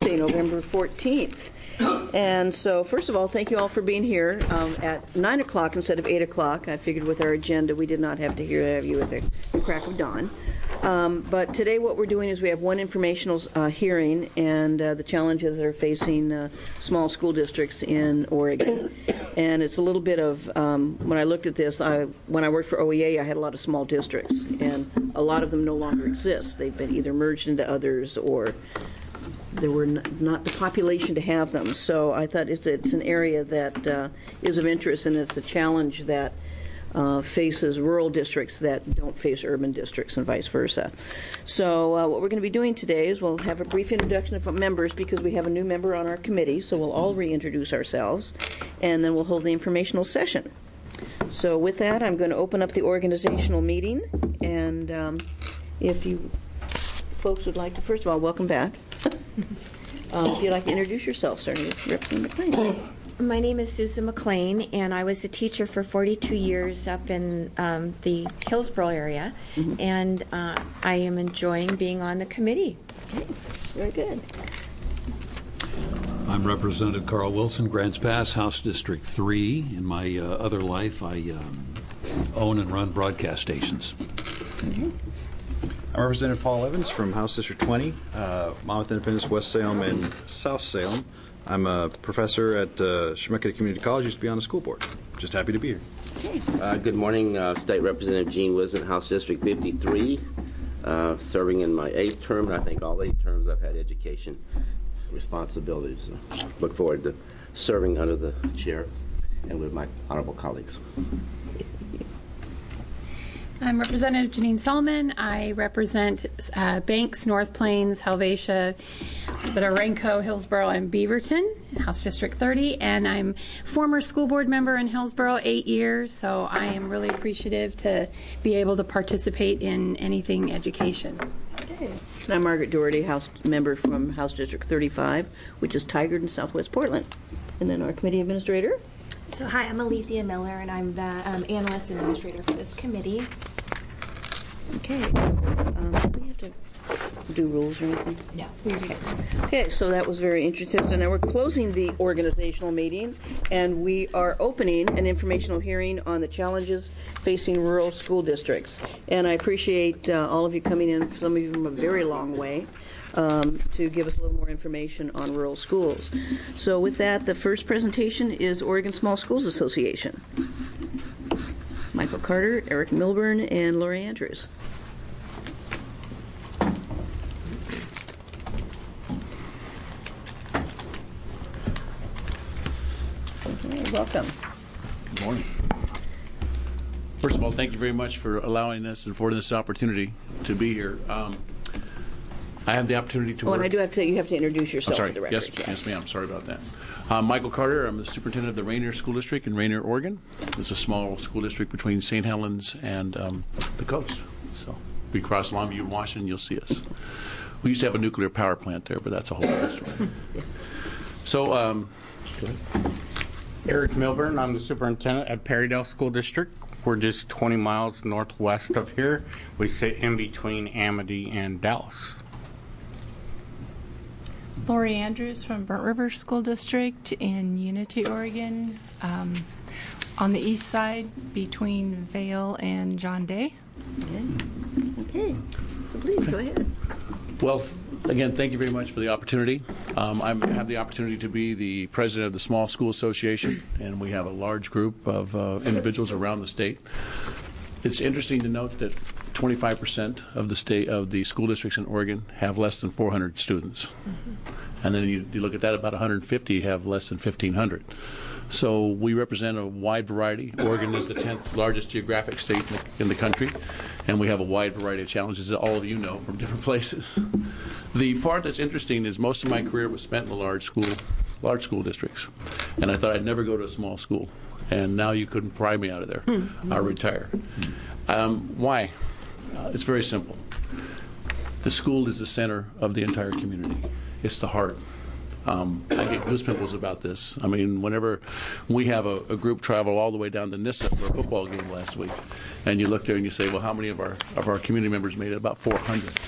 Tuesday, November 14th. And so, first of all, thank you all for being here at 9 o'clock instead of 8 o'clock. I figured with our agenda we did not have to have you at the crack of dawn. But today what we're doing is we have one informational hearing and the challenges that are facing small school districts in Oregon. And it's a little bit of, when I looked at this, when I worked for OEA, I had a lot of small districts, and a lot of them no longer exist. They've been either merged into others or there were not the population to have them. So I thought it's an area that is of interest, and it's a challenge that faces rural districts that don't face urban districts and vice versa. So what we're going to be doing today is we'll have a brief introduction of our members because we have a new member on our committee, so we'll all reintroduce ourselves, and then we'll hold the informational session. So with that, I'm going to open up the organizational meeting, and if you folks would like to, first of all, welcome back. If you'd like to introduce yourself, starting with Representative McLean. My name is Susan McLean, and I was a teacher for 42 years up in the Hillsborough area, and I am enjoying being on the committee. Okay, very good. I'm Representative Carl Wilson, Grants Pass, House District 3. In my other life, I own and run broadcast stations. I'm Representative Paul Evans from House District 20, Monmouth Independence, West Salem, and South Salem. I'm a professor at Chemeketa Community College. Used to be on the school board. Just happy to be here. Good morning, State Representative Gene Wisdom, House District 53, serving in my 8th term, and I think all 8 terms I've had education responsibilities. So look forward to serving under the chair and with my honorable colleagues. I'm Representative Janine Solomon. I represent Banks, North Plains, Helvetia, Betarenco, Hillsborough, and Beaverton, House District 30, and I'm former school board member in Hillsborough 8 years, so I am really appreciative to be able to participate in anything education. Okay. And I'm Margaret Doherty, House member from House District 35, which is Tigard in Southwest Portland. And then our committee administrator. So hi, I'm Alethea Miller, and I'm the analyst administrator for this committee. Okay. Do we have to do rules or anything? No. Okay, so that was very interesting. So now we're closing the organizational meeting, and we are opening an informational hearing on the challenges facing rural school districts. And I appreciate all of you coming in, some of you from a very long way, to give us a little more information on rural schools. So with that, the first presentation is Oregon Small Schools Association. Michael Carter, Eric Milburn, and Lori Andrews. Okay, welcome. Good morning. First of all, thank you very much for allowing us and affording this opportunity to be here. I have the opportunity to work. And I do have to. You have to introduce yourself. I'm sorry. For the record. Yes, ma'am. Sorry about that. Michael Carter. I'm the superintendent of the Rainier School District in Rainier, Oregon. It's a small school district between St. Helens and the coast. So if we cross Longview and Washington, you'll see us. We used to have a nuclear power plant there, but that's a whole other story. So, go ahead. Eric Milburn. I'm the superintendent at Perrydale School District. We're just 20 miles northwest of here. We sit in between Amity and Dallas. Lori Andrews from Burnt River School District in Unity, Oregon, on the east side between Vail and John Day. Okay. So please go ahead. Well, again, thank you very much for the opportunity. I have the opportunity to be the president of the Small School Association, and we have a large group of individuals around the state. It's interesting to note that 25% of the school districts in Oregon have less than 400 students. And then you look at that, about 150 have less than 1,500. So we represent a wide variety. Oregon is the 10th largest geographic state in the country, and we have a wide variety of challenges that all of you know from different places. The part that's interesting is most of my career was spent in the large school districts, and I thought I'd never go to a small school. And now you couldn't pry me out of there. I'll retire. Why? It's very simple. The school is the center of the entire community. It's the heart. I get goosebumps about this. I mean, whenever we have a group travel all the way down to Nissa for a football game last week, and you look there and you say, well, how many of our community members made it? About 400.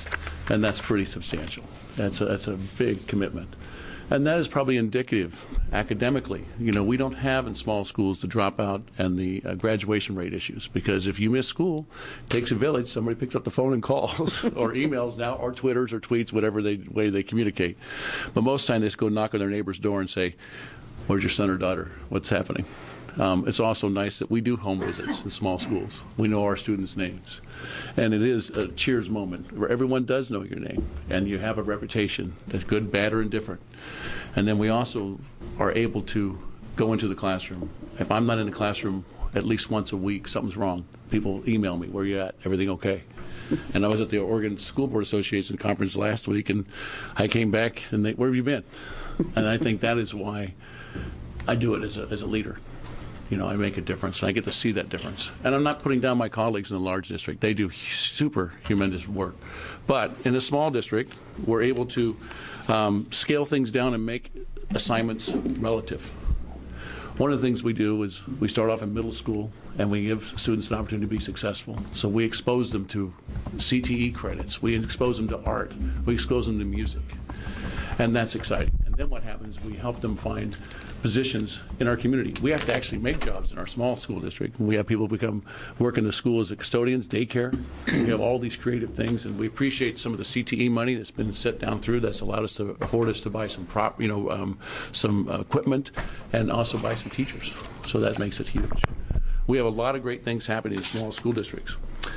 and that's pretty substantial. That's a big commitment. And that is probably indicative academically. You know, we don't have in small schools the dropout and the graduation rate issues, because if you miss school, it takes a village. Somebody picks up the phone and calls or emails now, or Twitters or tweets, whatever way they communicate. But most time they just go knock on their neighbor's door and say, "Where's your son or daughter? What's happening?" It's also nice that we do home visits in small schools. We know our students' names. And it is a cheers moment where everyone does know your name, and you have a reputation that's good, bad, or indifferent. And then we also are able to go into the classroom. If I'm not in the classroom at least once a week, something's wrong. People email me, "Where you at? Everything okay?" And I was at the Oregon School Board Association conference last week, and I came back, and "Where have you been?" And I think that is why I do it as a leader. You know, I make a difference, and I get to see that difference. And I'm not putting down my colleagues in a large district. They do super tremendous work. But in a small district, we're able to scale things down and make assignments relative. One of the things we do is we start off in middle school, and we give students an opportunity to be successful. So we expose them to CTE credits. We expose them to art. We expose them to music. And that's exciting. And then what happens, we help them find positions in our community. We have to actually make jobs in our small school district. We have people work in the school as custodians, daycare. We have all these creative things, and we appreciate some of the CTE money that's been set down through. That's allowed us to afford us to buy some some equipment, and also buy some teachers. So that makes it huge. We have a lot of great things happening in small school districts.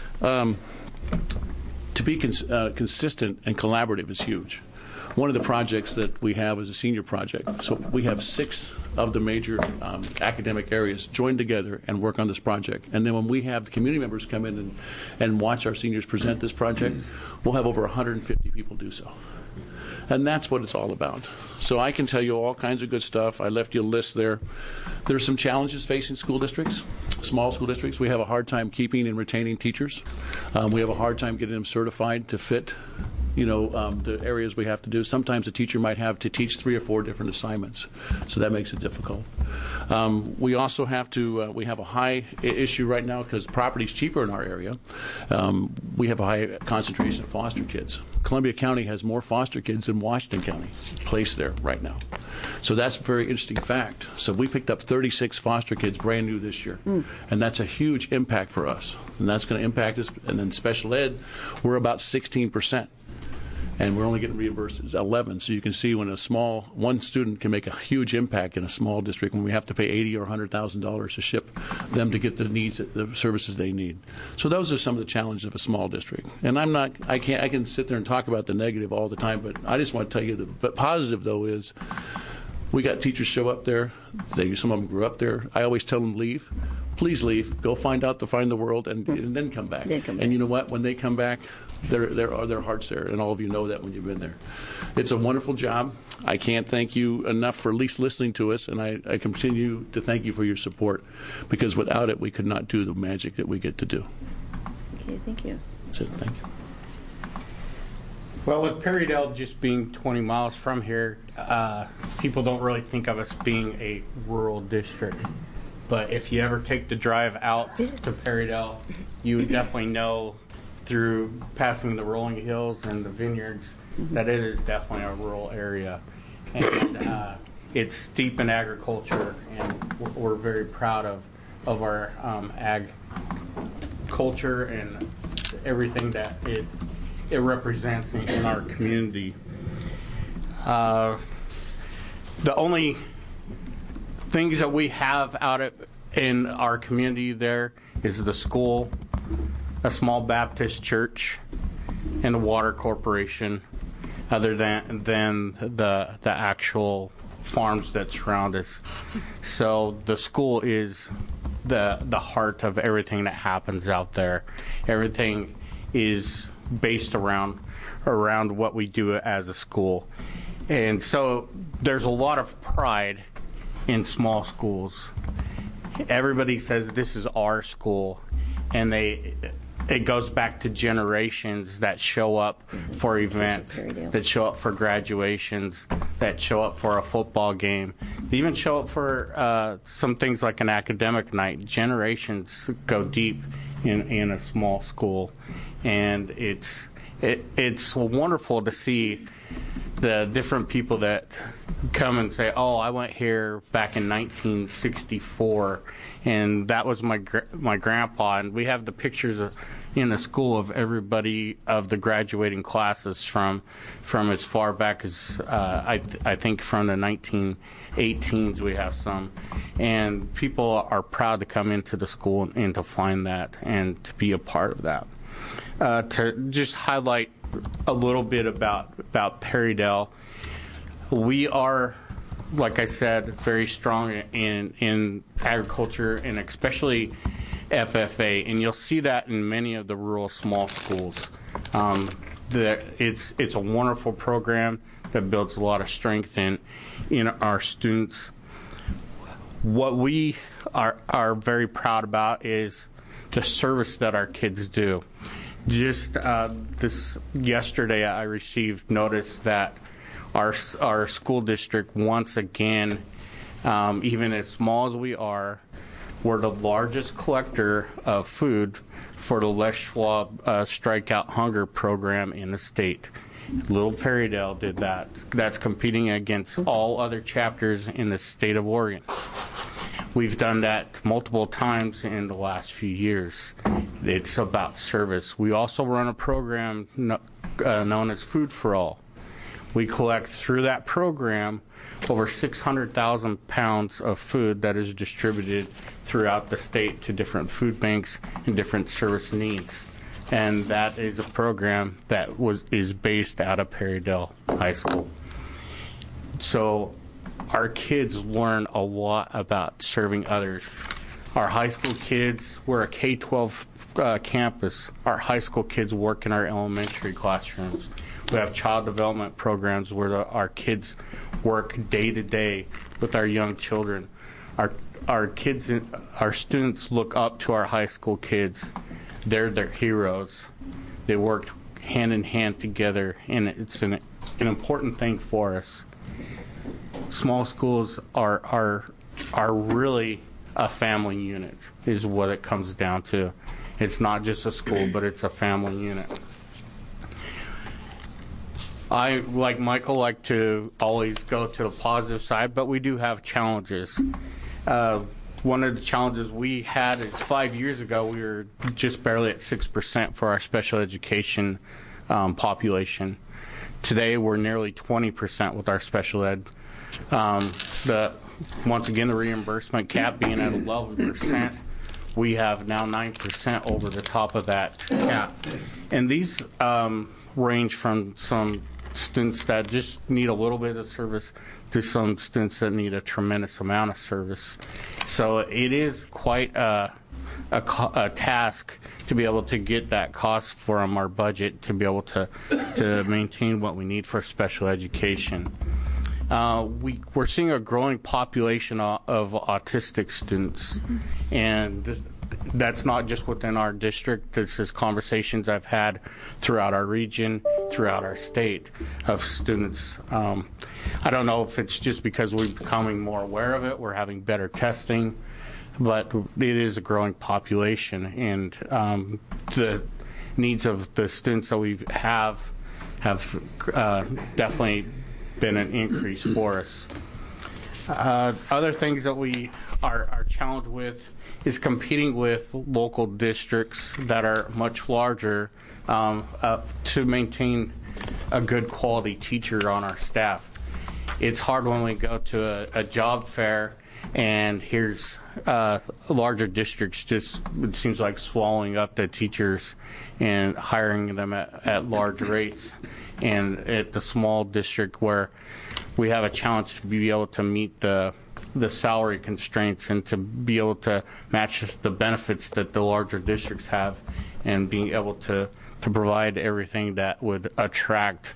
To be consistent and collaborative is huge. One of the projects that we have is a senior project. So we have 6 of the major academic areas join together and work on this project. And then when we have the community members come in and watch our seniors present this project, we'll have over 150 people do so. And that's what it's all about. So I can tell you all kinds of good stuff. I left you a list there. There's some challenges facing school districts, small school districts. We have a hard time keeping and retaining teachers. We have a hard time getting them certified to fit the areas we have to do. Sometimes a teacher might have to teach 3 or 4 different assignments, so that makes it difficult. We also have to, we have a high issue right now because property's cheaper in our area. We have a high concentration of foster kids. Columbia County has more foster kids than Washington County placed there right now. So that's a very interesting fact. So we picked up 36 foster kids brand new this year, and that's a huge impact for us. And that's going to impact us. And then special ed, we're about 16%. And we're only getting reimbursed at 11. So you can see when one student can make a huge impact in a small district when we have to pay $80,000 or $100,000 to ship them to get the services they need. So those are some of the challenges of a small district. And I can sit there and talk about the negative all the time, but I just want to tell you the positive though is we got teachers show up there. Some of them grew up there. I always tell them leave. Please leave. Go find the world, and then come back. And you know what? When they come back, their heart's there, and all of you know that when you've been there. It's a wonderful job. I can't thank you enough for at least listening to us, and I continue to thank you for your support, because without it, we could not do the magic that we get to do. Okay, thank you. That's it. Thank you. Well, with Perrydale just being 20 miles from here, people don't really think of us being a rural district. But if you ever take the drive out to Perrydale, you would definitely know through passing the rolling hills and the vineyards that it is definitely a rural area. And it's steep in agriculture, and we're very proud of our ag culture and everything that it represents in our community. The only things that we have out in our community there is the school, a small Baptist church, and a water corporation, other than the actual farms that surround us. So the school is the heart of everything that happens out there. Everything is based around what we do as a school. And so there's a lot of pride in small schools. Everybody says this is our school, and it goes back to generations that show up for events, that show up for graduations, that show up for a football game. They even show up for some things like an academic night. Generations go deep in a small school, and it's it's wonderful to see the different people that come and say, oh, I went here back in 1964, and that was my grandpa. And we have the pictures in the school of everybody of the graduating classes from as far back as I think from the 1918s we have some. And people are proud to come into the school and to find that and to be a part of that. To just highlight a little bit about Perrydale, we are, like I said, very strong in agriculture and especially FFA, and you'll see that in many of the rural small schools. It's a wonderful program that builds a lot of strength in our students. What we are very proud about is the service that our kids do. Just yesterday, I received notice that our school district, once again, even as small as we are, we're the largest collector of food for the Les Schwab Strikeout Hunger program in the state. Little Perrydale did that. That's competing against all other chapters in the state of Oregon. We've done that multiple times in the last few years. It's about service. We also run a program known as Food for All. We collect through that program over 600,000 pounds of food that is distributed throughout the state to different food banks and different service needs. And that is a program that is based out of Perrydale High School. So our kids learn a lot about serving others. Our high school kids, we're a K-12 campus. Our high school kids work in our elementary classrooms. We have child development programs where our kids work day to day with our young children. Our kids, our students look up to our high school kids. They're their heroes. They work hand in hand together, and it's an important thing for us. Small schools are really a family unit, is what it comes down to. It's not just a school, but it's a family unit. I, like Michael, like to always go to the positive side, but we do have challenges. One of the challenges we had is 5 years ago, we were just barely at 6% for our special education population. Today, we're nearly 20% with our special ed. Once again, the reimbursement cap being at 11%, we have now 9% over the top of that cap. And these range from some students that just need a little bit of service to some students that need a tremendous amount of service. So it is quite a task to be able to get that cost from our budget to be able to maintain what we need for special education. We're seeing a growing population of autistic students, and that's not just within our district. This is conversations I've had throughout our region, throughout our state, of students. I don't know if it's just because we're becoming more aware of it, we're having better testing, but it is a growing population, and the needs of the students that we have definitely been an increase for us. Other things that we are challenged with is competing with local districts that are much larger to maintain a good quality teacher on our staff. It's hard when we go to a job fair and here's larger districts just, it seems like, swallowing up the teachers and hiring them at large rates. And at the small district where we have a challenge to be able to meet the salary constraints and to be able to match the benefits that the larger districts have, and being able to provide everything that would attract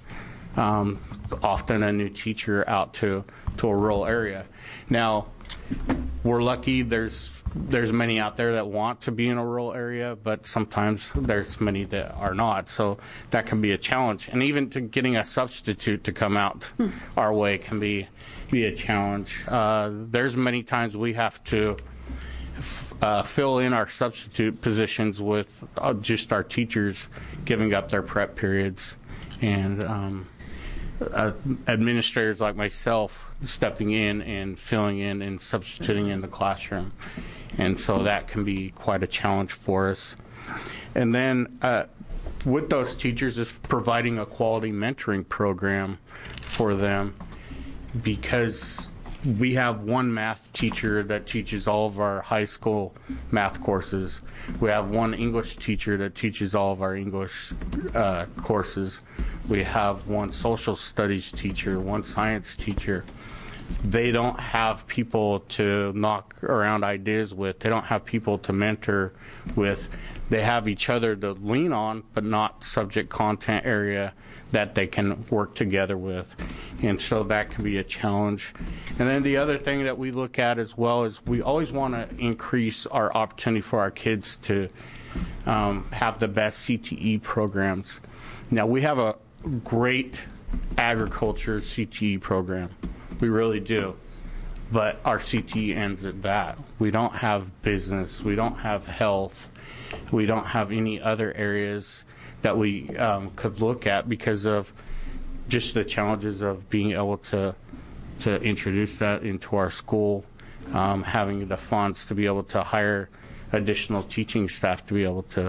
often a new teacher out to a rural area. Now, we're lucky there's many out there that want to be in a rural area, but sometimes there's many that are not, so that can be a challenge. And even to getting a substitute to come out our way can be a challenge. There's many times we have to fill in our substitute positions with just our teachers giving up their prep periods, and administrators like myself stepping in and filling in and substituting in the classroom. And so that can be quite a challenge for us. And then with those teachers is providing a quality mentoring program for them, because we have one math teacher that teaches all of our high school math courses. We have one English teacher that teaches all of our English courses. We have one social studies teacher, one science teacher. They don't have people to knock around ideas with. They don't have people to mentor with. They have each other to lean on, but not subject content area that they can work together with. And so that can be a challenge. And then the other thing that we look at as well is we always want to increase our opportunity for our kids to have the best CTE programs. Now, we have a great agriculture CTE program. We really do. But our CTE ends at that. We don't have business. We don't have health. We don't have any other areas that we could look at because of just the challenges of being able to introduce that into our school, having the funds to be able to hire additional teaching staff to be able to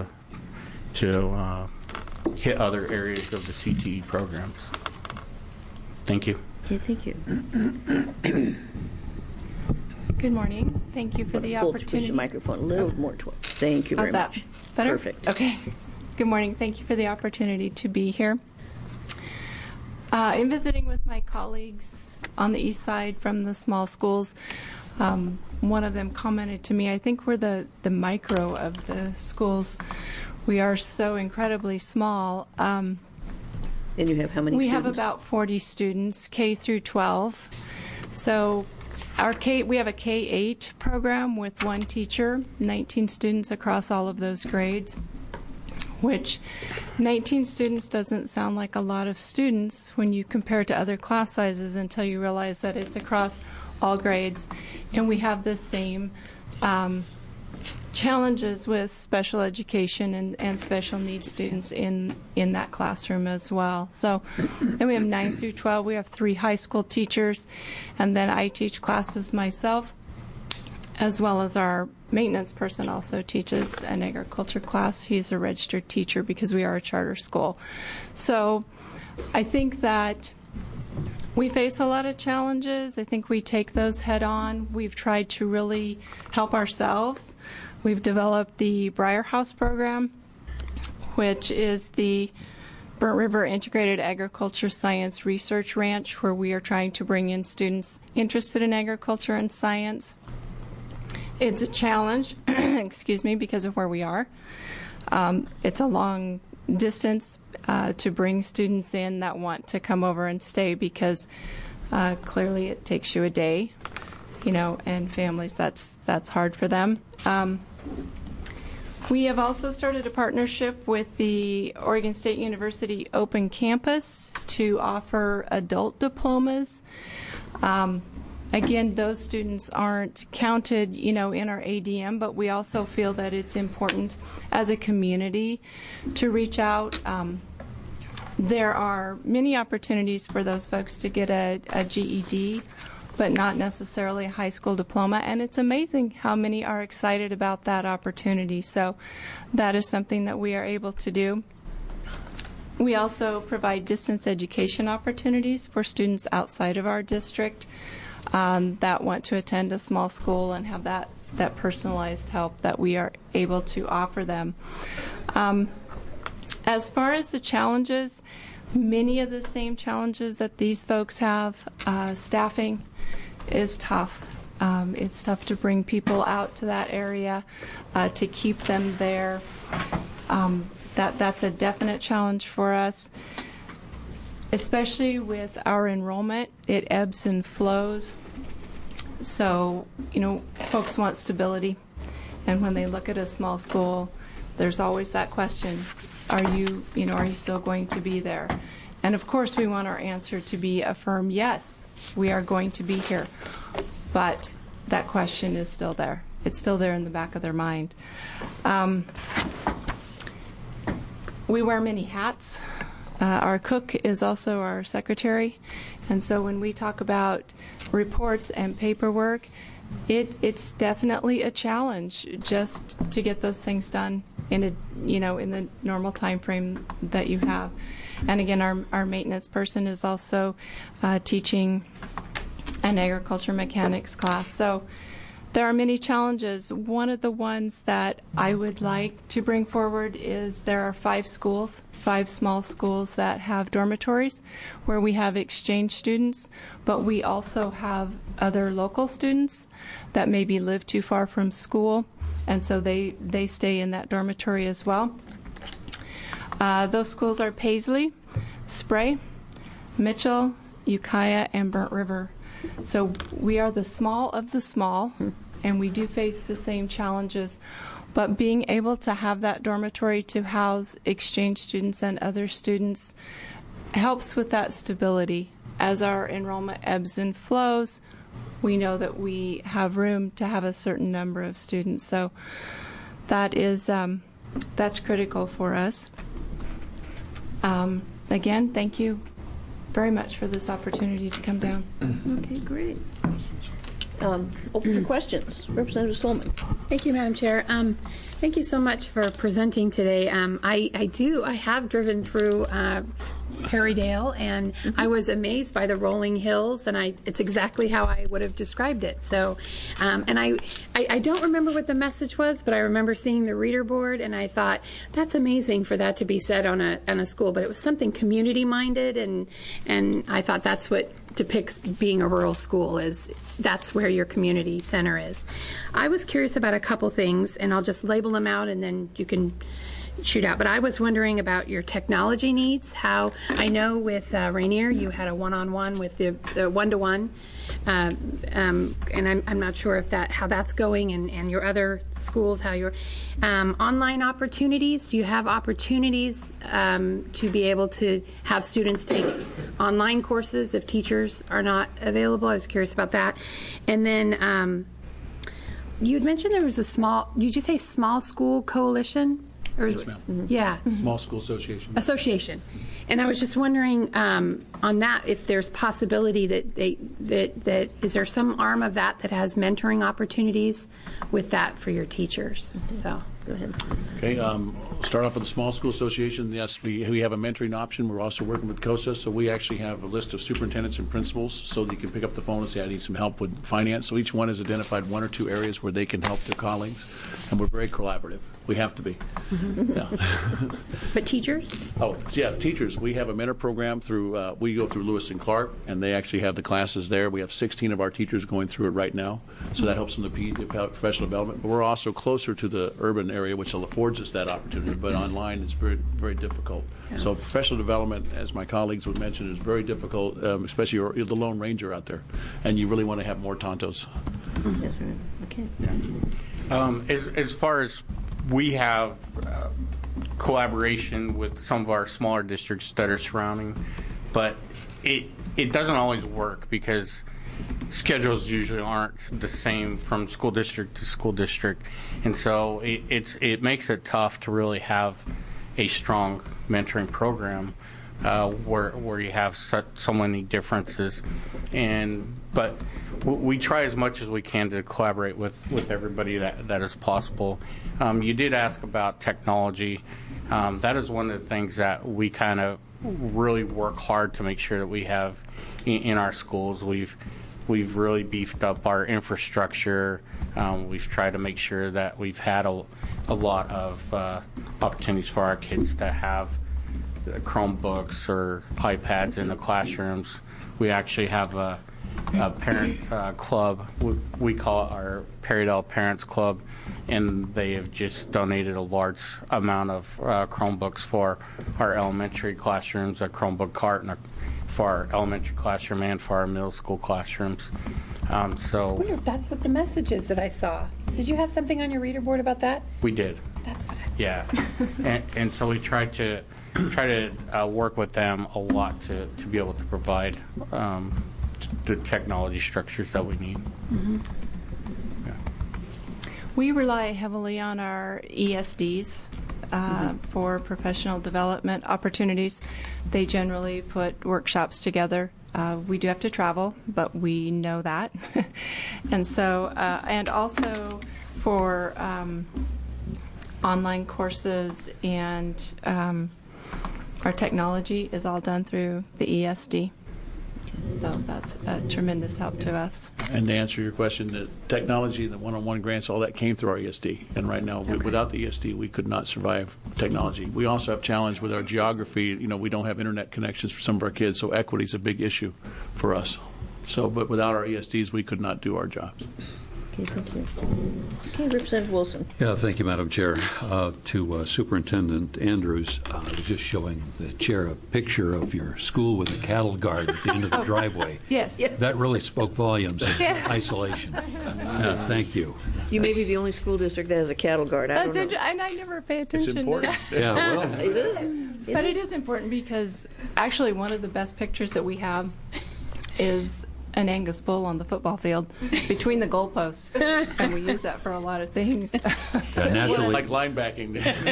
hit other areas of the CTE programs. Thank you. Yeah, thank you. Good morning. Thank you for the opportunity. Push your microphone a little more toward. Thank you very How's much. That? Better? Perfect. Okay. Good morning. Thank you for the opportunity to be here. In visiting with my colleagues on the east side from the small schools, one of them commented to me, I think we're the micro of the schools. We are so incredibly small. And you have how many we students? have about 40 students, K through 12. So we have a K-8 program with one teacher, 19 students across all of those grades, which 19 students doesn't sound like a lot of students when you compare it to other class sizes until you realize that it's across all grades. And we have the same challenges with special education and special needs students in that classroom as well. So then we have 9 through 12. We have 3 high school teachers, and then I teach classes myself, as well as our maintenance person also teaches an agriculture class. He's a registered teacher because we are a charter school. So I think that we face a lot of challenges. I think we take those head on. We've tried to really help ourselves. We've developed the Briar House program, which is the Burnt River Integrated Agriculture Science Research Ranch, where we are trying to bring in students interested in agriculture and science. It's a challenge, excuse me, because of where we are. It's a long distance to bring students in that want to come over and stay, because clearly it takes you a day, and families, that's hard for them. We have also started a partnership with the Oregon State University Open Campus to offer adult diplomas. Again, those students aren't counted, in our ADM, but we also feel that it's important as a community to reach out. There are many opportunities for those folks to get a GED, but not necessarily a high school diploma, and it's amazing how many are excited about that opportunity. So that is something that we are able to do. We also provide distance education opportunities for students outside of our district that want to attend a small school and have that personalized help that we are able to offer them. As far as the challenges, many of the same challenges that these folks have. Staffing is tough. It's tough to bring people out to that area, to keep them there. That's a definite challenge for us, especially with our enrollment. It ebbs and flows. So, folks want stability. And when they look at a small school, there's always that question, are you still going to be there? And of course, we want our answer to be a firm yes, we are going to be here. But that question is still there. it's still there in the back of their mind. We wear many hats. Our cook is also our secretary, and so when we talk about reports and paperwork, it's definitely a challenge just to get those things done in the normal time frame that you have. And again, our maintenance person is also teaching an agriculture mechanics class. So there are many challenges. One of the ones that I would like to bring forward is there are 5 small schools that have dormitories where we have exchange students, but we also have other local students that maybe live too far from school, and so they stay in that dormitory as well. Those schools are Paisley, Spray, Mitchell, Ukiah, and Burnt River. So we are the small of the small, and we do face the same challenges. But being able to have that dormitory to house exchange students and other students helps with that stability. As our enrollment ebbs and flows, we know that we have room to have a certain number of students. So that is that's critical for us. Again, thank you very much for this opportunity to come down. Okay, great. Open for questions. Representative Solomon. Thank you, Madam Chair. Thank you so much for presenting today. I have driven through Perrydale, and I was amazed by the rolling hills, and it's exactly how I would have described it. So, and I don't remember what the message was, but I remember seeing the reader board, and I thought that's amazing for that to be said on a school. But it was something community minded, and I thought that's what depicts being a rural school, is that's where your community center is. I was curious about a couple things, and I'll just label them out, and then you can shoot out. But I was wondering about your technology needs. How I know with Rainier you had a one-on-one with the one-to-one, and I'm not sure if how that's going, and your other schools, how your online opportunities. Do you have opportunities to be able to have students take online courses if teachers are not available? I was curious about that. And then you had mentioned there was did you say small school coalition? Yes, ma'am. Yeah. Small School Association. Association. And I was just wondering on that, if there's possibility that is there some arm of that has mentoring opportunities with that for your teachers? So go ahead. Okay. Start off with the Small School Association. Yes, we have a mentoring option. We're also working with COSA, so we actually have a list of superintendents and principals, so that you can pick up the phone and say, I need some help with finance. So each one has identified 1 or 2 areas where they can help their colleagues, and we're very collaborative. We have to be. Yeah. But teachers? Oh, yeah, teachers. We have a mentor program through, we go through Lewis and Clark, and they actually have the classes there. We have 16 of our teachers going through it right now, so that helps them to be professional development. But we're also closer to the urban area, which affords us that opportunity, but online it's very, very difficult. Yeah. So professional development, as my colleagues would mention, is very difficult, especially you're the Lone Ranger out there, and you really want to have more Tontos. That's right. Okay. Yeah. As far as we have collaboration with some of our smaller districts that are surrounding, but it doesn't always work because schedules usually aren't the same from school district to school district, and so it makes it tough to really have a strong mentoring program where you have so many differences. But we try as much as we can to collaborate with everybody that is possible. You did ask about technology. That is one of the things that we kind of really work hard to make sure that we have in our schools. We've really beefed up our infrastructure. We've tried to make sure that we've had a lot of opportunities for our kids to have Chromebooks or iPads in the classrooms. We actually have a parent club. We call it our Perrydale Parents Club, and they have just donated a large amount of Chromebooks for our elementary classrooms, a Chromebook cart for our elementary classroom and for our middle school classrooms. So I wonder if that's what the message is that I saw. Did you have something on your reader board about that? We did. That's what Yeah. and so we try to work with them a lot to be able to provide the technology structures that we need. Mm-hmm. Yeah. We rely heavily on our ESDs for professional development opportunities. They generally put workshops together. We do have to travel, but we know that. And so, and also for online courses, and our technology is all done through the ESD. So that's a tremendous help to us. And to answer your question, the technology, the one-on-one grants, all that came through our ESD. And right now, without the ESD, we could not survive technology. We also have challenge with our geography. You know, we don't have internet connections for some of our kids, so equity is a big issue for us. So, but without our ESDs, we could not do our jobs. Okay, thank you. Okay, Representative Wilson. Yeah, thank you, Madam Chair. To Superintendent Andrews, I was just showing the chair a picture of your school with a cattle guard at the end of the driveway. Yes. That really spoke volumes in isolation. Thank you. You may be the only school district that has a cattle guard. I don't know. And I never pay It's attention to important. that. Yeah, well, It is. But it is important because actually one of the best pictures that we have is an Angus bull on the football field between the goalposts, and we use that for a lot of things. naturally, Like linebacking.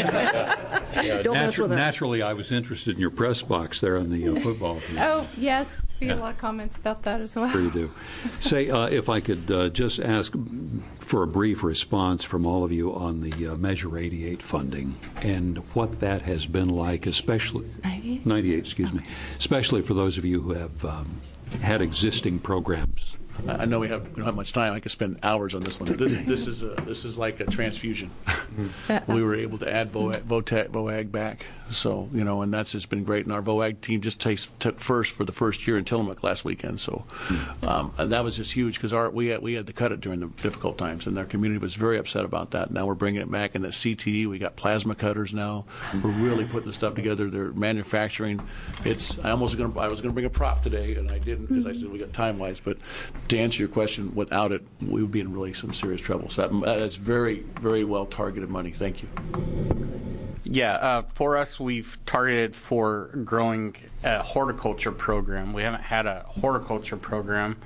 Don't mess with that. naturally, I was interested in your press box there on the football field. Oh, yes. We get a lot of comments about that as well. Sure you do. Say, if I could just ask for a brief response from all of you on the Measure 88 funding and what that has been like, especially 98, excuse me, especially for those of you who have had existing programs. I know we don't have much time. I could spend hours on this one. This is like a transfusion. We were able to add VOAG back, so and that's just been great. And our VOAG team just took first for the first year in Tillamook last weekend. So that was just huge because we had to cut it during the difficult times, and their community was very upset about that. Now we're bringing it back. And at CTE, we got plasma cutters now. We're really putting the stuff together. They're manufacturing. I was going to bring a prop today, and I didn't because I said we got time wise, but. To answer your question, without it, we would be in really some serious trouble. So that's very, very well targeted money. Thank you. Yeah, for us, we've targeted for growing a horticulture program. We haven't had a horticulture program,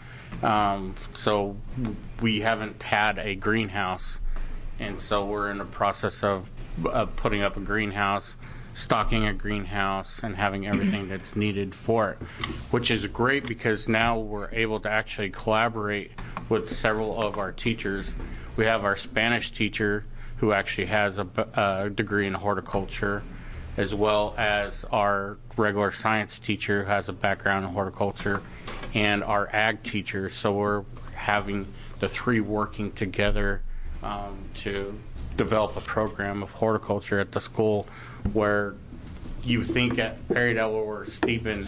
so we haven't had a greenhouse. And so we're in the process of putting up a greenhouse, stocking a greenhouse, and having everything that's needed for it, which is great because now we're able to actually collaborate with several of our teachers. We have our Spanish teacher who actually has a degree in horticulture, as well as our regular science teacher who has a background in horticulture, and our ag teacher. So we're having the three working together to develop a program of horticulture at the school, where you think at Perry Delaware we're steeping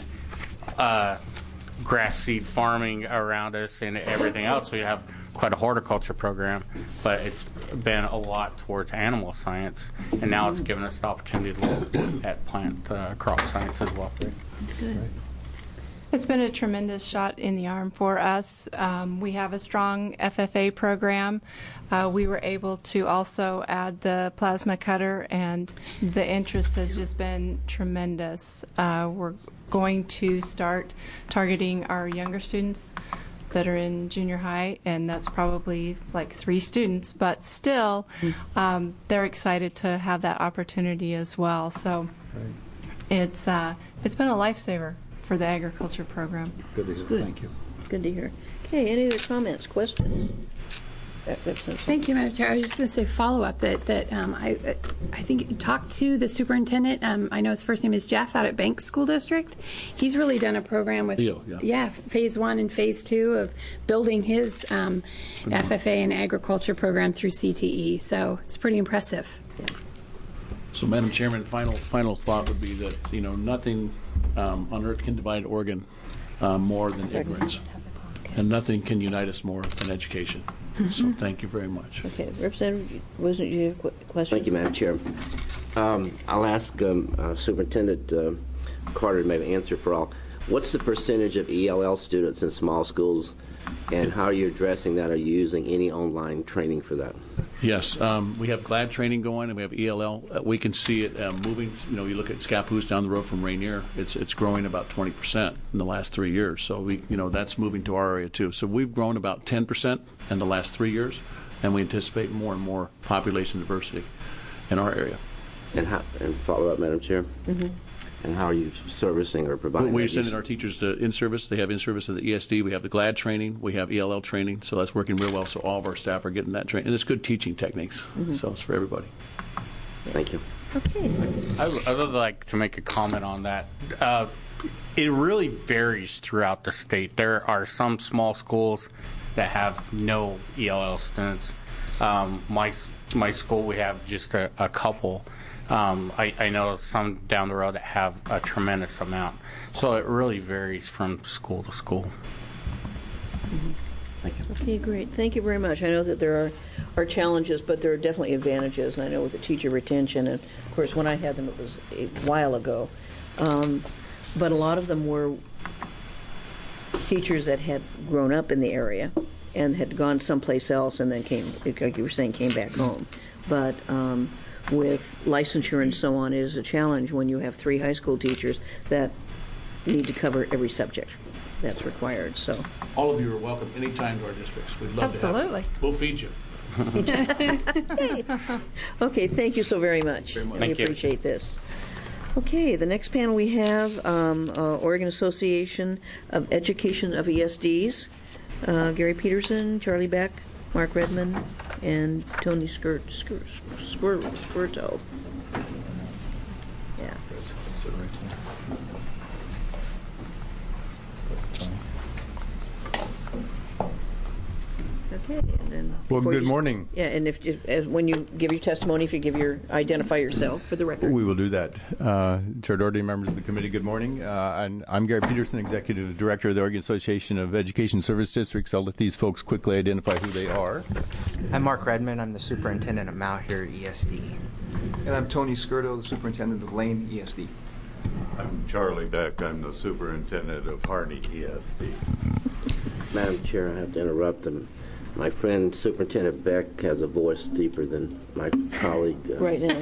grass seed farming around us and everything else. We have quite a horticulture program, but it's been a lot towards animal science, and now it's given us the opportunity to look at plant crop science as well. Good. It's been a tremendous shot in the arm for us. We have a strong FFA program. We were able to also add the plasma cutter, and the interest has just been tremendous. We're going to start targeting our younger students that are in junior high, and that's probably like 3 students, but still they're excited to have that opportunity as well. So it's been a lifesaver for the agriculture program. Good to hear. Good. Thank you. Good to hear. Okay, any other comments, questions? Thank you, Madam Chair. I was just going to say follow-up that I think you talked to the superintendent. I know his first name is Jeff out at Banks School District. He's really done a program with phase 1 and phase 2 of building his FFA and agriculture program through CTE. So it's pretty impressive. So, Madam Chairman, final thought would be that nothing on earth can divide Oregon more than ignorance, and nothing can unite us more than education. So, thank you very much. Okay, Representative, wasn't you a question? Thank you, Madam Chair. I'll ask Superintendent Carter to maybe answer for all. What's the percentage of ELL students in small schools, and how are you addressing that? Are you using any online training for that? Yes, we have GLAD training going, and we have ELL. We can see it moving. You look at Scappoose down the road from Rainier. It's growing about 20% in the last 3 years. So that's moving to our area too. So we've grown about 10% in the last 3 years, and we anticipate more and more population diversity in our area. And follow up, Madam Chair. Mm-hmm. And how are you servicing or providing? We're sending our teachers to in-service. They have in-service at the ESD. We have the GLAD training. We have ELL training. So that's working real well. So all of our staff are getting that training. And it's good teaching techniques. Mm-hmm. So it's for everybody. Thank you. Okay. I would like to make a comment on that. It really varies throughout the state. There are some small schools that have no ELL students. My school, we have just a couple. I know some down the road that have a tremendous amount. So it really varies from school to school. Mm-hmm. Thank you. Okay, great. Thank you very much. I know that there are challenges, but there are definitely advantages. And I know with the teacher retention, and of course when I had them it was a while ago, but a lot of them were teachers that had grown up in the area and had gone someplace else and then came, like you were saying, came back home. But with licensure and so on, it is a challenge when you have 3 high school teachers that need to cover every subject that's required. So all of you are welcome anytime to our districts. We'd love Absolutely. to have you. We'll feed you. Okay, thank you so very much. Very much. We Thank you. appreciate this. Okay, the next panel we have Oregon Association of Education of ESDs. Gary Peterson, Charlie Beck, Mark Redmond, and Tony Squirto. Yeah. Okay, and then Well, before good you- morning. Yeah, and when you give your testimony, if you identify yourself for the record. We will do that. Chair Doherty, members of the committee, good morning. And I'm Gary Peterson, Executive Director of the Oregon Association of Education Service Districts. I'll let these folks quickly identify who they are. I'm Mark Redmond. I'm the superintendent of Mount Here ESD. And I'm Tony Skirto, the superintendent of Lane ESD. I'm Charlie Beck. I'm the superintendent of Harney ESD. Madam Chair, I have to interrupt them. My friend Superintendent Beck has a voice deeper than my colleague. Right now.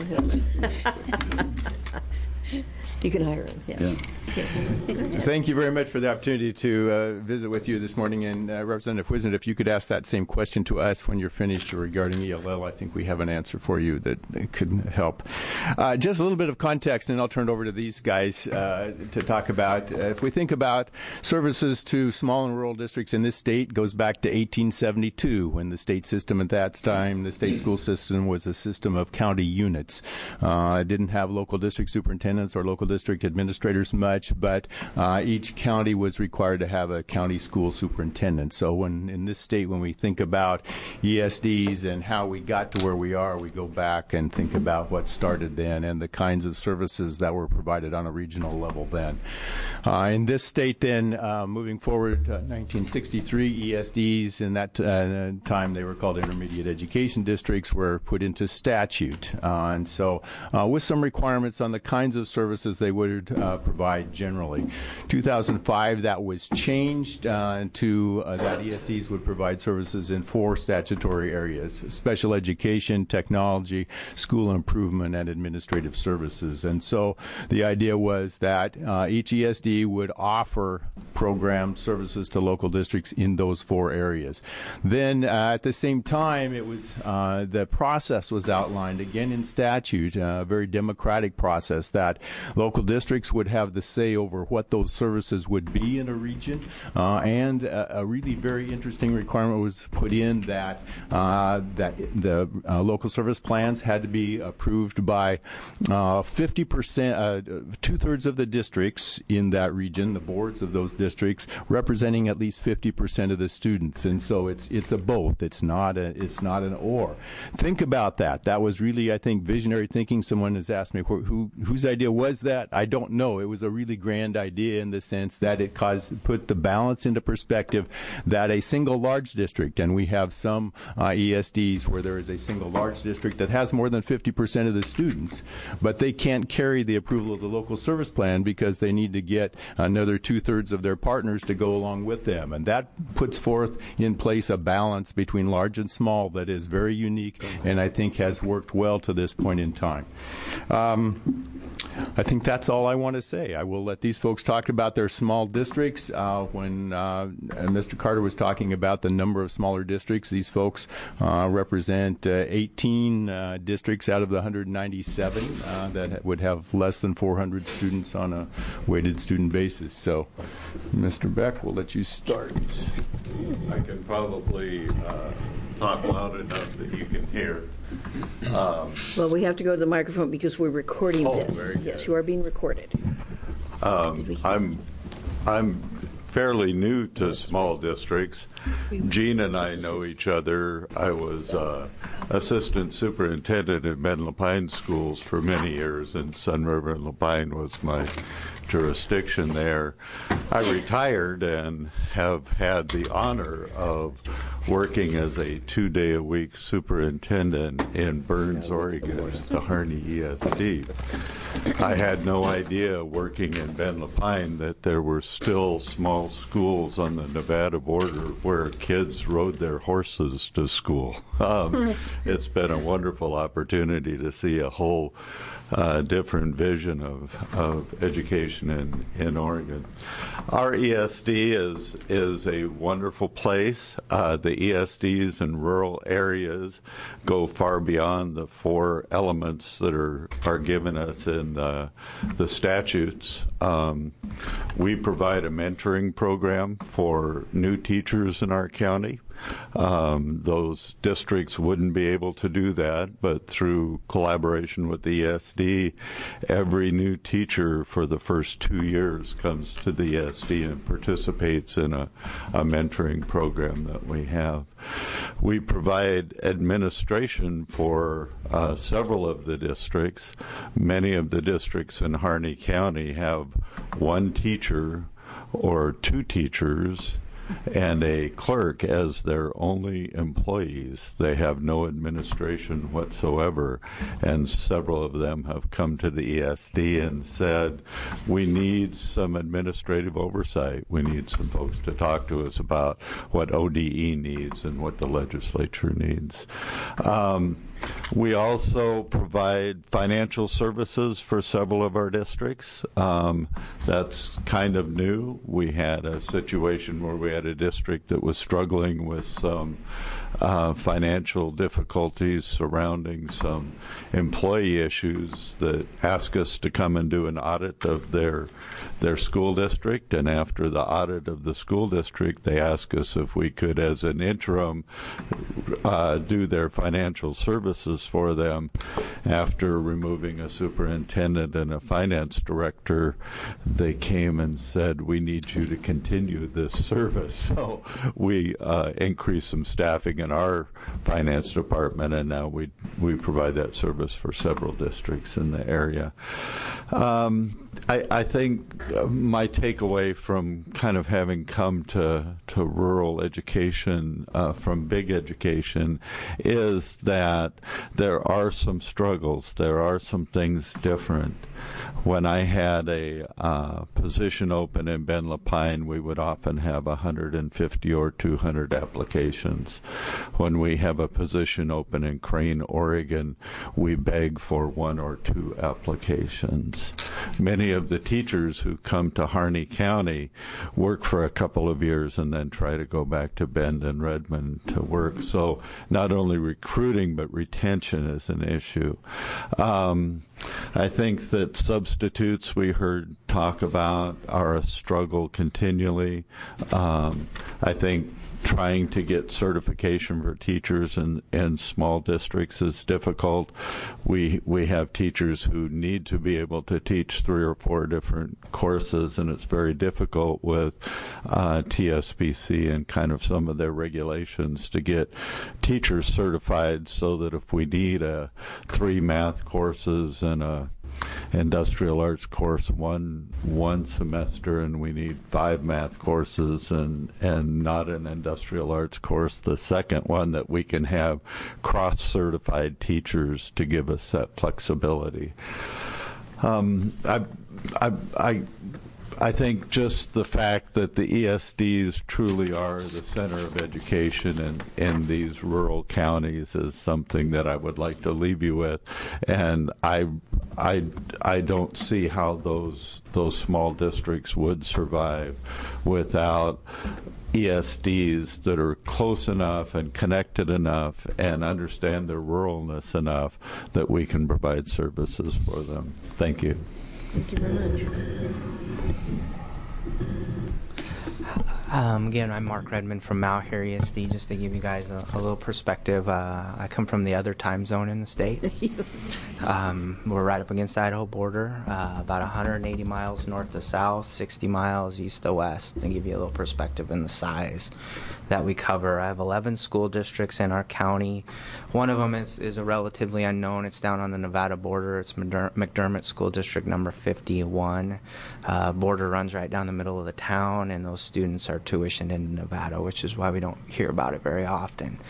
You can hire him. Yeah. Thank you very much for the opportunity to visit with you this morning. And Representative Wisnett, if you could ask that same question to us when you're finished regarding ELL, I think we have an answer for you that could help. Just a little bit of context, and I'll turn it over to these guys to talk about. If we think about services to small and rural districts in this state, goes back to 1872, when the state system at that time, the state school system, was a system of county units. It didn't have local district superintendents or local district administrators much, but each county was required to have a county school superintendent. So when in this state, when we think about ESDs and how we got to where we are, we go back and think about what started then and the kinds of services that were provided on a regional level then. In this state then, moving forward, 1963, ESDs, in that time they were called intermediate education districts, were put into statute. And so with some requirements on the kinds of services they would provide generally. 2005, that was changed to that ESDs would provide services in 4 statutory areas: special education, technology, school improvement, and administrative services. And so the idea was that each ESD would offer program services to local districts in those 4 areas. Then at the same time, it was the process was outlined again in statute, a very democratic process, that local districts would have the say over what those services would be in a region, and a really very interesting requirement was put in that the local service plans had to be approved by 50%, 2/3 of the districts in that region, the boards of those districts, representing at least 50% of the students. And so it's a both. It's not an or. Think about that. That was really, I think, visionary thinking. Someone has asked me whose idea was that. I don't know. It was a really grand idea in the sense that it put the balance into perspective that a single large district, and we have some ESDs where there is a single large district that has more than 50% of the students, but they can't carry the approval of the local service plan because they need to get another 2/3 of their partners to go along with them. And that puts forth in place a balance between large and small that is very unique and I think has worked well to this point in time. I think that's all I want to say. I will let these folks talk about their small districts. When Mr. Carter was talking about the number of smaller districts, these folks represent 18 districts out of the 197 that would have less than 400 students on a weighted student basis. So, Mr. Beck, we'll let you start. I can probably talk loud enough that you can hear. Well, we have to go to the microphone because we're recording this. Very good. Yes, you are being recorded. I'm fairly new to small districts. Gene and I know each other. I was assistant superintendent at Ben Lapine schools for many years, and Sun River and Lapine was my jurisdiction there. I retired and have had the honor of working as a 2-day-a-week superintendent in Burns, Oregon at the Harney ESD. I had no idea working in Ben Lapine that there were still small schools on the Nevada border where kids rode their horses to school. It's been a wonderful opportunity to see a whole different vision of education in Oregon. Our ESD is a wonderful place. The ESDs in rural areas go far beyond the 4 elements that are given us in the statutes. We provide a mentoring program for new teachers in our county. Those districts wouldn't be able to do that, but through collaboration with the ESD, every new teacher for the first 2 years comes to the ESD and participates in a mentoring program that we have. We provide administration for several of the districts. Many of the districts in Harney County have 1 teacher or 2 teachers and a clerk as their only employees. They have no administration whatsoever, and several of them have come to the ESD and said, we need some administrative oversight. We need some folks to talk to us about what ODE needs and what the legislature needs. We also provide financial services for several of our districts. That's kind of new. We had a situation where we had a district that was struggling with some financial difficulties surrounding some employee issues that asked us to come and do an audit of their school district. And after the audit of the school district, they asked us if we could, as an interim, do their financial services for them. After removing a superintendent and a finance director, they came and said, we need you to continue this service. So we increased some staffing in our finance department, and now we provide that service for several districts in the area. I think my takeaway from kind of having come to rural education from big education is that there are some struggles. There are some things different. When I had a position open in Ben Lapine, we would often have 150 or 200 applications. When we have a position open in Crane, Oregon, we beg for 1 or 2 applications. Many of the teachers who come to Harney County work for a couple of years and then try to go back to Bend and Redmond to work. So not only recruiting, but retention is an issue. I think that substitutes we heard talk about are a struggle continually. I think trying to get certification for teachers in small districts is difficult. We have teachers who need to be able to teach 3 or 4 different courses, and it's very difficult with TSBC and kind of some of their regulations to get teachers certified, so that if we need 3 math courses and a industrial arts course one semester, and we need 5 math courses and not an industrial arts course the second one, that we can have cross-certified teachers to give us that flexibility. I think just the fact that the ESDs truly are the center of education in these rural counties is something that I would like to leave you with. And I don't see how those small districts would survive without ESDs that are close enough and connected enough and understand their ruralness enough that we can provide services for them. Thank you. Thank you very much. Again, I'm Mark Redmond from Malheur ESD. Just to give you guys a little perspective, I come from the other time zone in the state. We're right up against the Idaho border, about 180 miles north to south, 60 miles east to west, to give you a little perspective in the size that we cover. I have 11 school districts in our county. One of them is a relatively unknown. It's down on the Nevada border. It's McDermott School District number 51. Border runs right down the middle of the town, and those students are tuitioned into Nevada, which is why we don't hear about it very often.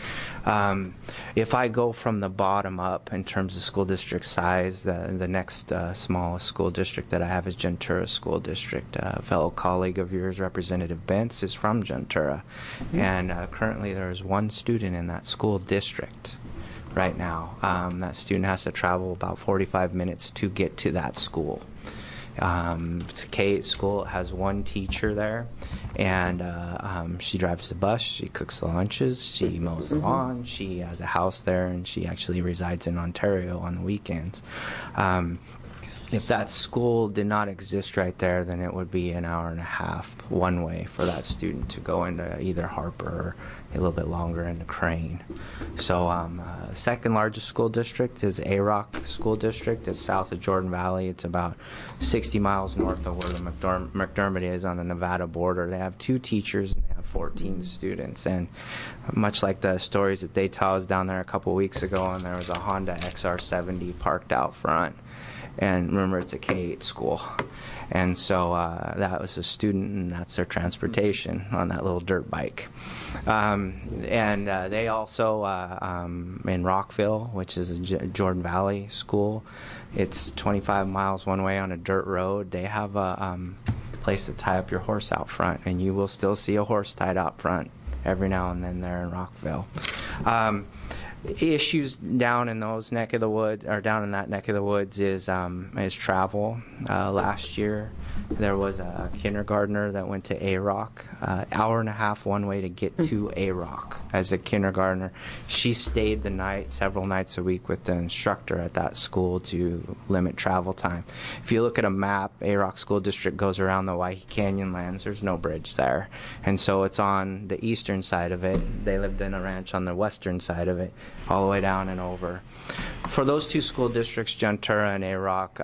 If I go from the bottom up in terms of school district size, the next smallest school district that I have is Gentura School District. A fellow colleague of yours, Representative Bentz, is from Gentura, and currently there is one student in that school district right now. That student has to travel about 45 minutes to get to that school. It's a K-8 school. It has one teacher there, and she drives the bus, she cooks the lunches, she mows the lawn, she has a house there, and she actually resides in Ontario on the weekends. If that school did not exist right there, then it would be an hour and a half one way for that student to go into either Harper or a little bit longer into Crane. So second largest school district is A-Rock School District. It's south of Jordan Valley. It's about 60 miles north of where the McDermott is on the Nevada border. They have 2 teachers and they have 14 students. And much like the stories that they told us down there a couple weeks ago, and there was a Honda XR70 parked out front. And remember, it's a K-8 school. And so that was a student, and that's their transportation on that little dirt bike. And they also, in Rockville, which is a Jordan Valley school, it's 25 miles one way on a dirt road. They have a place to tie up your horse out front, and you will still see a horse tied out front every now and then there in Rockville. Issues down in those neck of the woods, or down in that neck of the woods, is travel. Last year, there was a kindergartner that went to A-Rock, hour and a half one way to get to A-Rock as a kindergartner. She stayed the night, several nights a week, with the instructor at that school to limit travel time. If you look at a map, A-Rock School District goes around the Waihe Canyon lands. There's no bridge there, and so it's on the eastern side of it. They lived in a ranch on the western side of it, all the way down and over. For those 2 school districts, Gentura and A-Rock,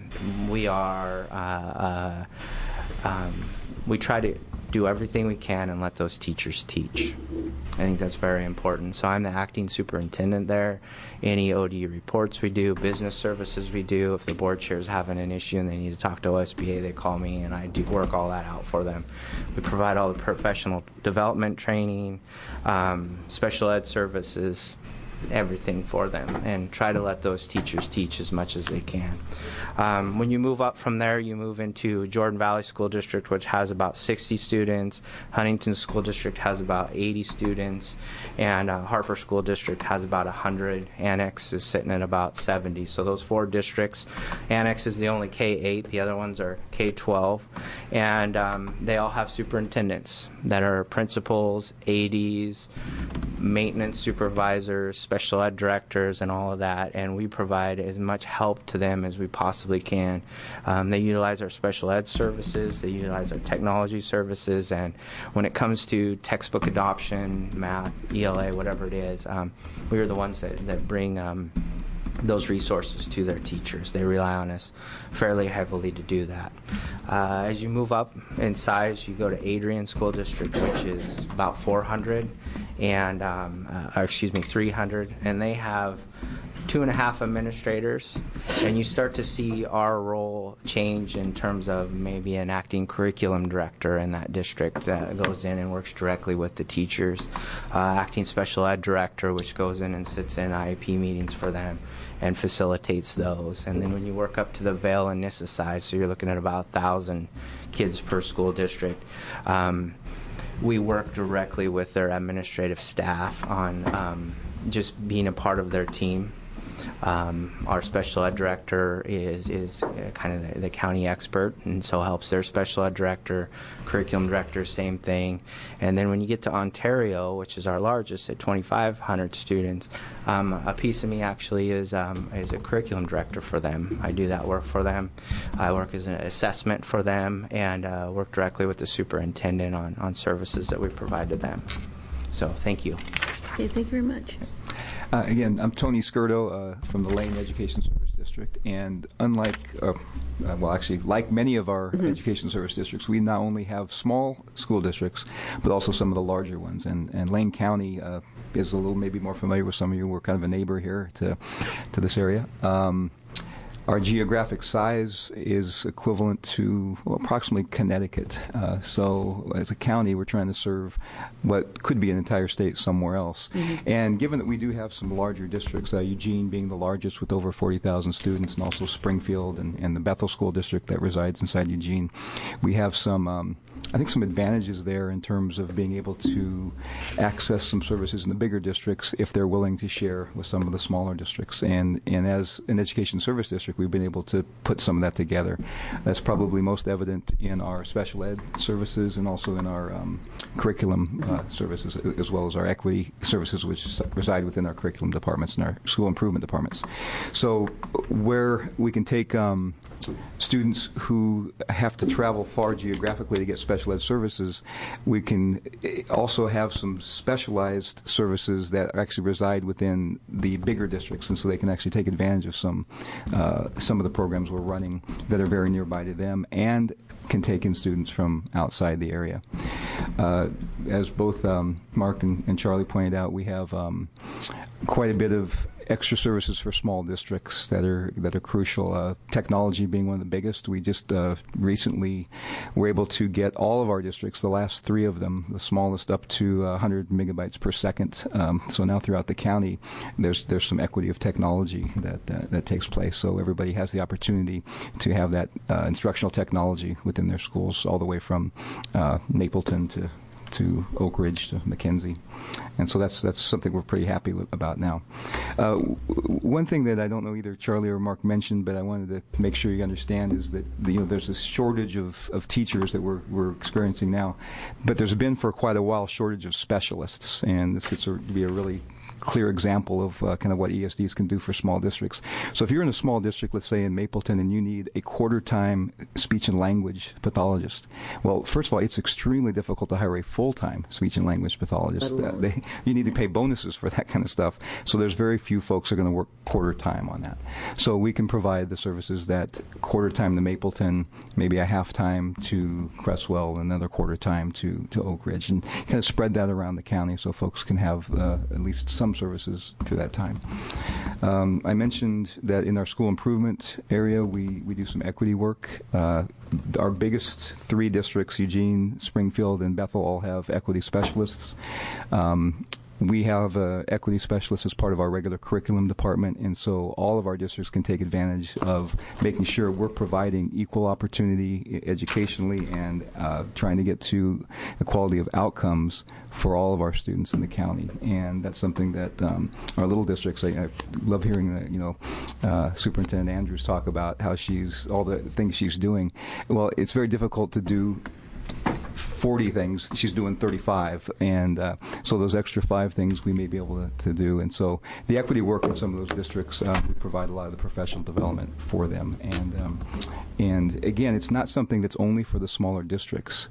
we try to do everything we can and let those teachers teach. I think that's very important. So I'm the acting superintendent there. Any OD reports we do, business services we do, if the board chair is having an issue and they need to talk to OSBA, they call me, and I do work all that out for them. We provide all the professional development training, special ed services, everything for them, and try to let those teachers teach as much as they can. When you move up from there, you move into Jordan Valley School District, which has about 60 students. Huntington School District has about 80 students, and Harper School District has about 100. Annex is sitting at about 70. So those 4 districts, Annex is the only K-8, the other ones are K-12, and they all have superintendents that are principals, ADs, maintenance supervisors, special ed directors, and all of that, and we provide as much help to them as we possibly can. They utilize our special ed services, they utilize our technology services, and when it comes to textbook adoption, math, ELA, whatever it is, we are the ones that bring those resources to their teachers. They rely on us fairly heavily to do that. As you move up in size, you go to Adrian School District, which is about 400, and 300, and they have 2.5 administrators, and you start to see our role change in terms of maybe an acting curriculum director in that district that goes in and works directly with the teachers, acting special ed director, which goes in and sits in IEP meetings for them, and facilitates those. And then when you work up to the Vail and Nissa side, so you're looking at about 1,000 kids per school district, we work directly with their administrative staff on just being a part of their team. Our special ed director is kind of the county expert, and so helps their special ed director, curriculum director, same thing. And then when you get to Ontario, which is our largest at 2,500 students, a piece of me actually is a curriculum director for them. I do that work for them. I work as an assessment for them, and work directly with the superintendent on services that we provide to them. So thank you. Okay, thank you very much. Again, I'm Tony Skirdo from the Lane Education Service District, and unlike, like many of our education service districts, we not only have small school districts, but also some of the larger ones. And Lane County is a little maybe more familiar with some of you. We're kind of a neighbor here to this area. Our geographic size is equivalent to approximately Connecticut. So as a county, we're trying to serve what could be an entire state somewhere else. And given that we do have some larger districts, Eugene being the largest with over 40,000 students, and also Springfield and the Bethel School District that resides inside Eugene, we have some advantages there in terms of being able to access some services in the bigger districts if they're willing to share with some of the smaller districts. And as an education service district, we've been able to put some of that together. That's probably most evident in our special ed services and also in our curriculum services, as well as our equity services, which reside within our curriculum departments and our school improvement departments. So where we can take students who have to travel far geographically to get special ed services, we can also have some specialized services that actually reside within the bigger districts, and so they can actually take advantage of some of the programs we're running that are very nearby to them and can take in students from outside the area. As both Mark and Charlie pointed out, we have quite a bit of extra services for small districts that are crucial. Technology being one of the biggest. We just recently were able to get all of our districts, the last 3 of them, the smallest, up to 100 megabytes per second. So now throughout the county, there's some equity of technology that takes place. So everybody has the opportunity to have that instructional technology within their schools, all the way from Mapleton to Oak Ridge to McKenzie. And so that's something we're pretty happy about now. One thing that I don't know either Charlie or Mark mentioned, but I wanted to make sure you understand, is that there's this shortage of teachers that we're experiencing now, but there's been for quite a while shortage of specialists, and this gets to be a really clear example of kind of what ESDs can do for small districts. So if you're in a small district, let's say in Mapleton, and you need a quarter-time speech and language pathologist, well, first of all, it's extremely difficult to hire a full-time speech and language pathologist. You need to pay bonuses for that kind of stuff. So there's very few folks who are going to work quarter-time on that. So we can provide the services that quarter-time to Mapleton, maybe a half-time to Cresswell, another quarter-time to Oak Ridge, and kind of spread that around the county so folks can have at least some services through that time. I mentioned that in our school improvement area, we do some equity work. Our biggest 3 districts, Eugene, Springfield, and Bethel, all have equity specialists. We have equity specialists as part of our regular curriculum department, and so all of our districts can take advantage of making sure we're providing equal opportunity educationally and trying to get to equality of outcomes for all of our students in the county. And that's something that our little districts, I love hearing Superintendent Andrews talk about how all the things she's doing. Well, it's very difficult to do 40 things. She's doing 35, and so those extra 5 things we may be able to do. And so the equity work in some of those districts, we provide a lot of the professional development for them. And again, it's not something that's only for the smaller districts.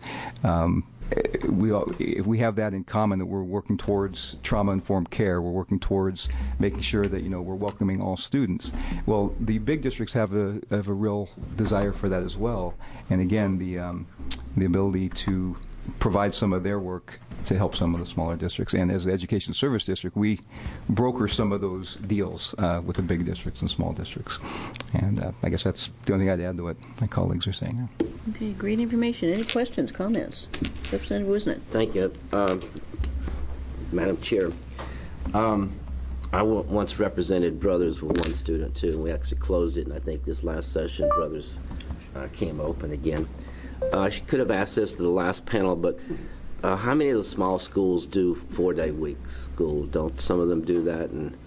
If we have that in common, that we're working towards trauma-informed care, we're working towards making sure that we're welcoming all students. Well, the big districts have a real desire for that as well. And again, the ability to provide some of their work to help some of the smaller districts. And as the Education Service District, we broker some of those deals with the big districts and small districts. And I guess that's the only thing I'd add to what my colleagues are saying. Okay, great information. Any questions, comments? Representative Wisnett. Thank you. Madam Chair, I once represented Brothers with one student, too, and we actually closed it, and I think this last session, Brothers came open again. I could have asked this to the last panel, but how many of the small schools do 4-day week school? Don't some of them do that? And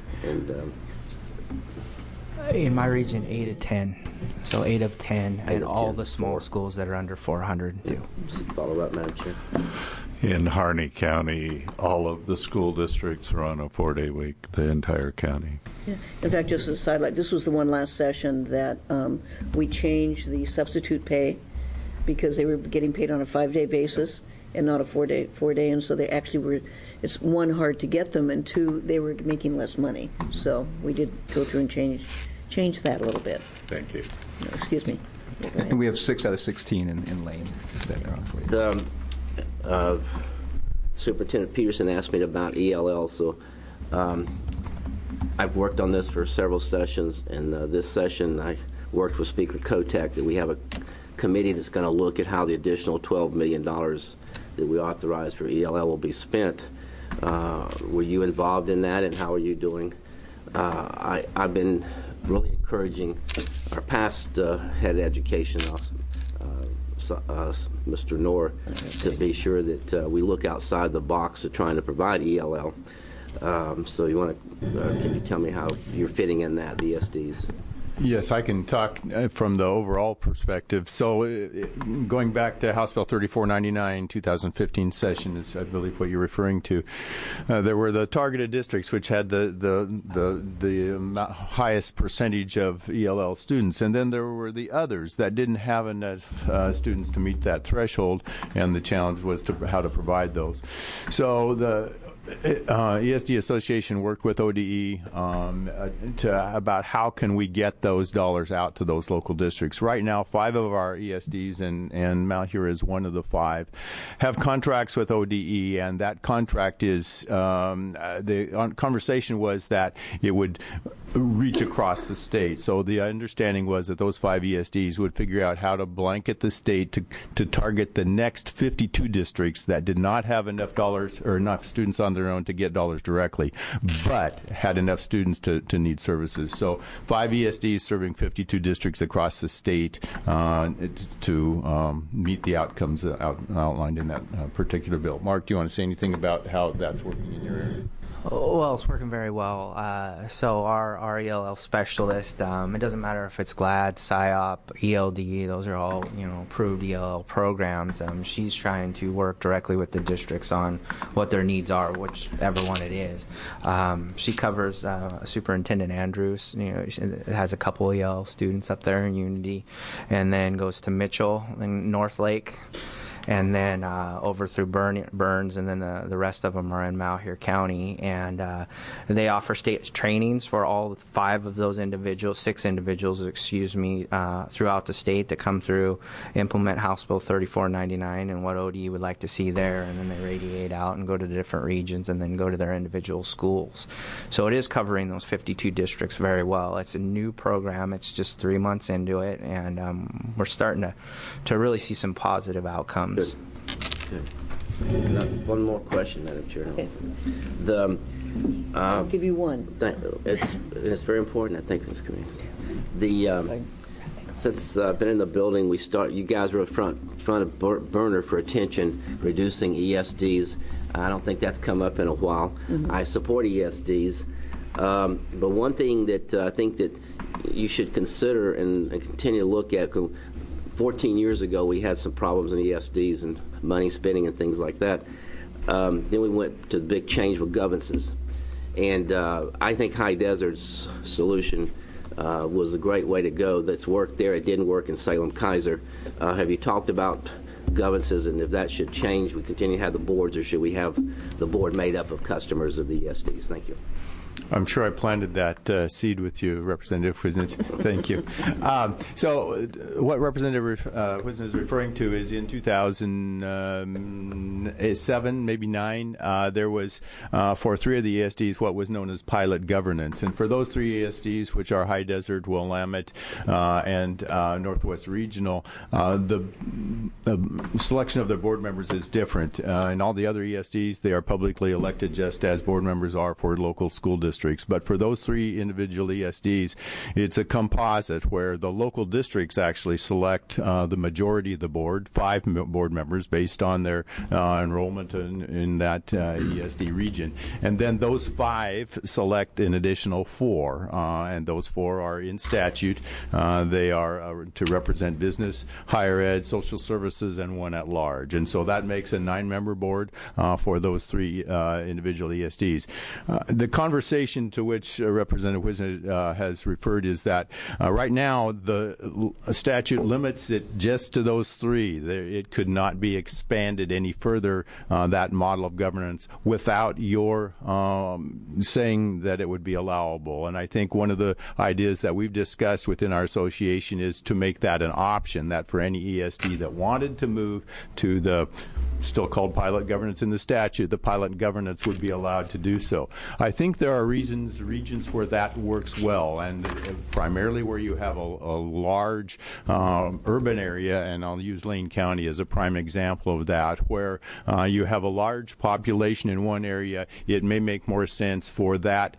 in my region, 8 of 10. So 8 of 10, and all 10, the small schools that are under 400 do. Follow up, Madam Chair. In Harney County, all of the school districts are on a 4-day week, the entire county. Yeah. In fact, just as a sidelight, this was the one last session that we changed the substitute pay because they were getting paid on a 5-day basis and not a 4-day, and so they actually were. It's one, hard to get them, and two, they were making less money. So we did go through and change that a little bit. Thank you. No, excuse me. And we have 6 out of 16 in Lane that are on 4-day. Superintendent Peterson asked me about ELL, so I've worked on this for several sessions, and this session I worked with Speaker Kotek that we have a committee that's going to look at how the additional $12 million that we authorized for ELL will be spent. Were you involved in that, and how are you doing? I've been really encouraging our past head of education, Mr. Knorr, to be sure that we look outside the box of trying to provide ELL. So you want to, can you tell me how you're fitting in that, the ESDs? Yes, I can talk from the overall perspective. So going back to House Bill 3499, 2015 session is, I believe, what you're referring to. There were the targeted districts, which had the highest percentage of ELL students, and then there were the others that didn't have enough students to meet that threshold, and the challenge was how to provide those. So the ESD Association worked with ODE about how can we get those dollars out to those local districts. Right now, 5 of our ESDs, and Malheur is one of the 5, have contracts with ODE, and that contract is, the conversation was that it would reach across the state. So the understanding was that those 5 ESDs would figure out how to blanket the state to target the next 52 districts that did not have enough dollars or enough students on their own to get dollars directly, but had enough students to need services. So 5 ESDs serving 52 districts across the state to meet the outcomes outlined in that particular bill. Mark, do you want to say anything about how that's working in your area? Well, it's working very well. So our ELL specialist, it doesn't matter if it's GLAD, PSYOP, ELD, those are all approved ELL programs. She's trying to work directly with the districts on what their needs are, whichever one it is. She covers Superintendent Andrews. She has a couple ELL students up there in Unity, and then goes to Mitchell and North Lake. And then over through Burns, and then the rest of them are in Malheur County. And they offer state trainings for all 5 of those individuals, 6 individuals, throughout the state that come through, implement House Bill 3499 and what ODE would like to see there. And then they radiate out and go to the different regions and then go to their individual schools. So it is covering those 52 districts very well. It's a new program. It's just 3 months into it, and we're starting to really see some positive outcomes. Good. One more question, Madam Chair. Okay. I'll give you one. It's very important, I think, in this community. Since I've been in the building, you guys were front of burner for attention, reducing ESDs. I don't think that's come up in a while. Mm-hmm. I support ESDs. But one thing that I think that you should consider and continue to look at, 14 years ago, we had some problems in ESDs and money spending and things like that. Then we went to the big change with governances. And I think High Desert's solution was the great way to go. That's worked there. It didn't work in Salem-Keizer. Have you talked about governances, and if that should change, we continue to have the boards, or should we have the board made up of customers of the ESDs? Thank you. I'm sure I planted that seed with you, Representative Whisenant. Thank you. So what Representative Whisenant is referring to is in 2007, maybe 9, there was, for 3 of the ESDs, what was known as pilot governance. And for those 3 ESDs, which are High Desert, Willamette, and Northwest Regional, the selection of their board members is different. In all the other ESDs, they are publicly elected just as board members are for local school districts. But for those 3 individual ESDs, it's a composite where the local districts actually select the majority of the board, 5 board members based on their enrollment in that ESD region. And then those 5 select an additional 4, and those 4 are in statute. They are to represent business, higher ed, social services, and 1 at large. And so that makes a 9-member board for those 3 individual ESDs. The conversation to which Representative Whisenant has referred is that right now the statute limits it just to those 3. It could not be expanded any further, that model of governance, without your saying that it would be allowable. And I think one of the ideas that we've discussed within our association is to make that an option, that for any ESD that wanted to move to the still called pilot governance in the statute, the pilot governance would be allowed to do so. I think there are regions where that works well, and primarily where you have a large urban area, and I'll use Lane County as a prime example of that, where you have a large population in one area. It may make more sense for that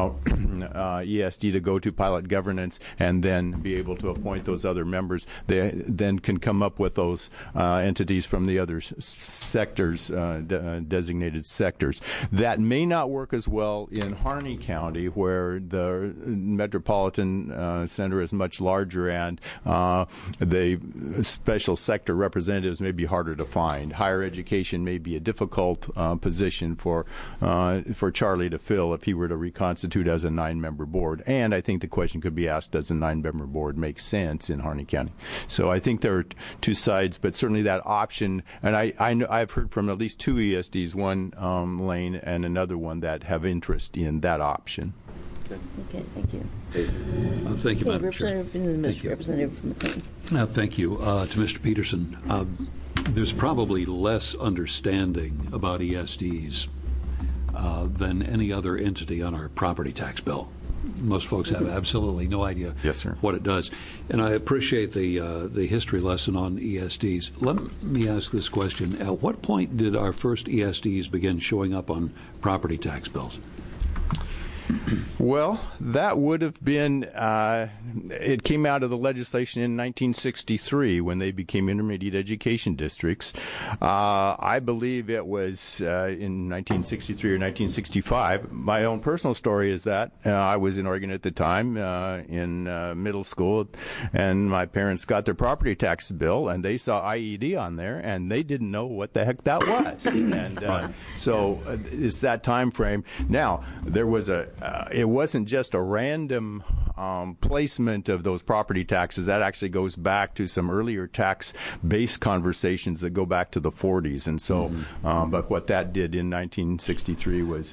ESD to go to pilot governance and then be able to appoint those other members. They then can come up with those entities from the other sectors, designated sectors. That may not work as well in Harney County, where the metropolitan center is much larger and the special sector representatives may be harder to find. Higher education may be a difficult position for Charlie to fill if he were to reconstitute as a 9-member board. And I think the question could be asked, does a 9-member board make sense in Harney County? So I think there are 2 sides, but certainly that option, and I've heard from at least 2 ESDs, one Lane and another one, that have interest in that option. Okay, thank you. Thank you, Madam Chair. Representative McLean. Thank you. To Mr. Peterson, there's probably less understanding about ESDs than any other entity on our property tax bill. Most folks have absolutely no idea what it does. And I appreciate the history lesson on ESDs. Let me ask this question. At what point did our first ESDs begin showing up on property tax bills? Well, that would have been, it came out of the legislation in 1963 when they became intermediate education districts. I believe it was in 1963 or 1965. My own personal story is that I was in Oregon at the time in middle school, and my parents got their property tax bill, and they saw IED on there, and they didn't know what the heck that was. And so it's that time frame. Now, there was it wasn't just a random placement of those property taxes. That actually goes back to some earlier tax-based conversations that go back to the 40s. And so, but what that did in 1963 was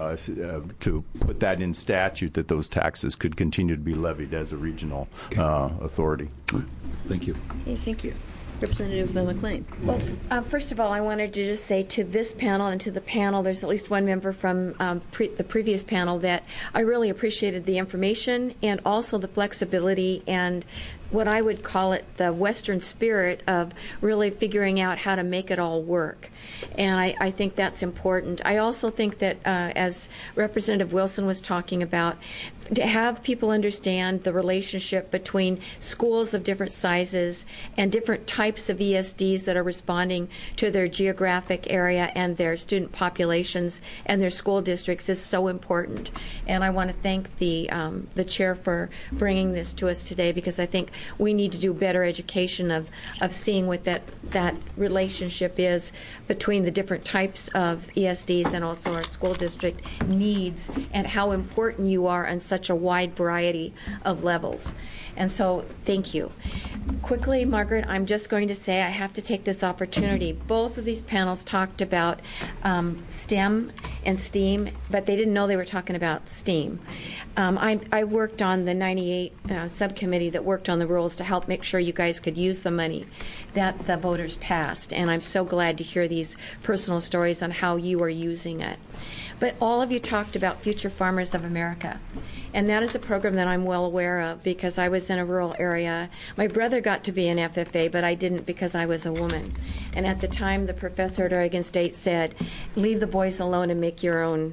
to put that in statute that those taxes could continue to be levied as a regional authority. Thank you. Okay, thank you. Representative McLean. Well, first of all, I wanted to just say to this panel and to the panel, there's at least one member from the previous panel that I really appreciated the information and also the flexibility and what I would call it the Western spirit of really figuring out how to make it all work. And I think that's important. I also think that, as Representative Wilson was talking about, to have people understand the relationship between schools of different sizes and different types of ESDs that are responding to their geographic area and their student populations and their school districts is so important. And I want to thank the chair for bringing this to us today, because I think we need to do better education of seeing what that relationship is between the different types of ESDs and also our school district needs, and how important you are on such a wide variety of levels. And so, thank you. Quickly, Margaret, I'm just going to say I have to take this opportunity. Both of these panels talked about STEM and STEAM, but they didn't know they were talking about STEAM. I worked on the 98 subcommittee that worked on the rules to help make sure you guys could use the money that the voters passed, and I'm so glad to hear these personal stories on how you are using it. But all of you talked about Future Farmers of America, and that is a program that I'm well aware of because I was in a rural area. My brother got to be an FFA, but I didn't because I was a woman. And at the time, the professor at Oregon State said, leave the boys alone and make your own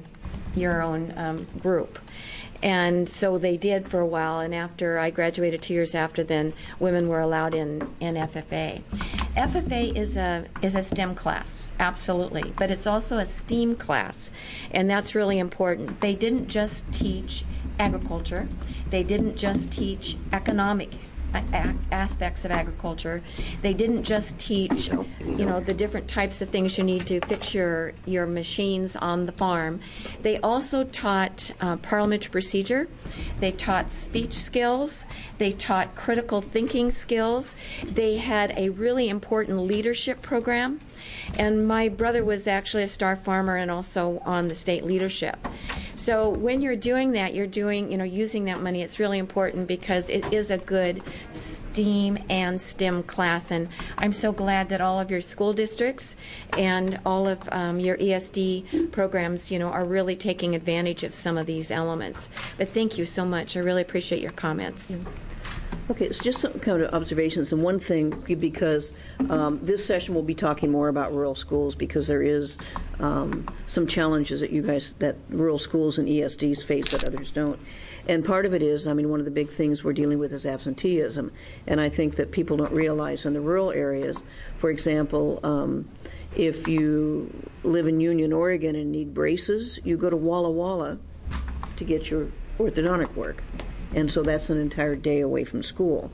your own group. And so they did for a while, and after I graduated 2 years after, then women were allowed in FFA. FFA is a STEM class, absolutely, but it's also a STEAM class, and that's really important. They didn't just teach agriculture. They didn't just teach economic aspects of agriculture. They didn't just teach, the different types of things you need to fix your machines on the farm. They also taught parliamentary procedure. They taught speech skills. They taught critical thinking skills. They had a really important leadership program. And my brother was actually a star farmer and also on the state leadership. So when you're doing that, you're doing, using that money, it's really important because it is a good STEAM and STEM class. And I'm so glad that all of your school districts and all of your ESD programs, are really taking advantage of some of these elements. But thank you so much. I really appreciate your comments. Okay, it's just some kind of observations. And one thing, because this session will be talking more about rural schools because there is some challenges that rural schools and ESDs face that others don't. And part of it is, one of the big things we're dealing with is absenteeism. And I think that people don't realize in the rural areas, for example, if you live in Union, Oregon and need braces, you go to Walla Walla to get your orthodontic work. And so that's an entire day away from school.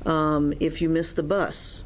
If you miss the bus,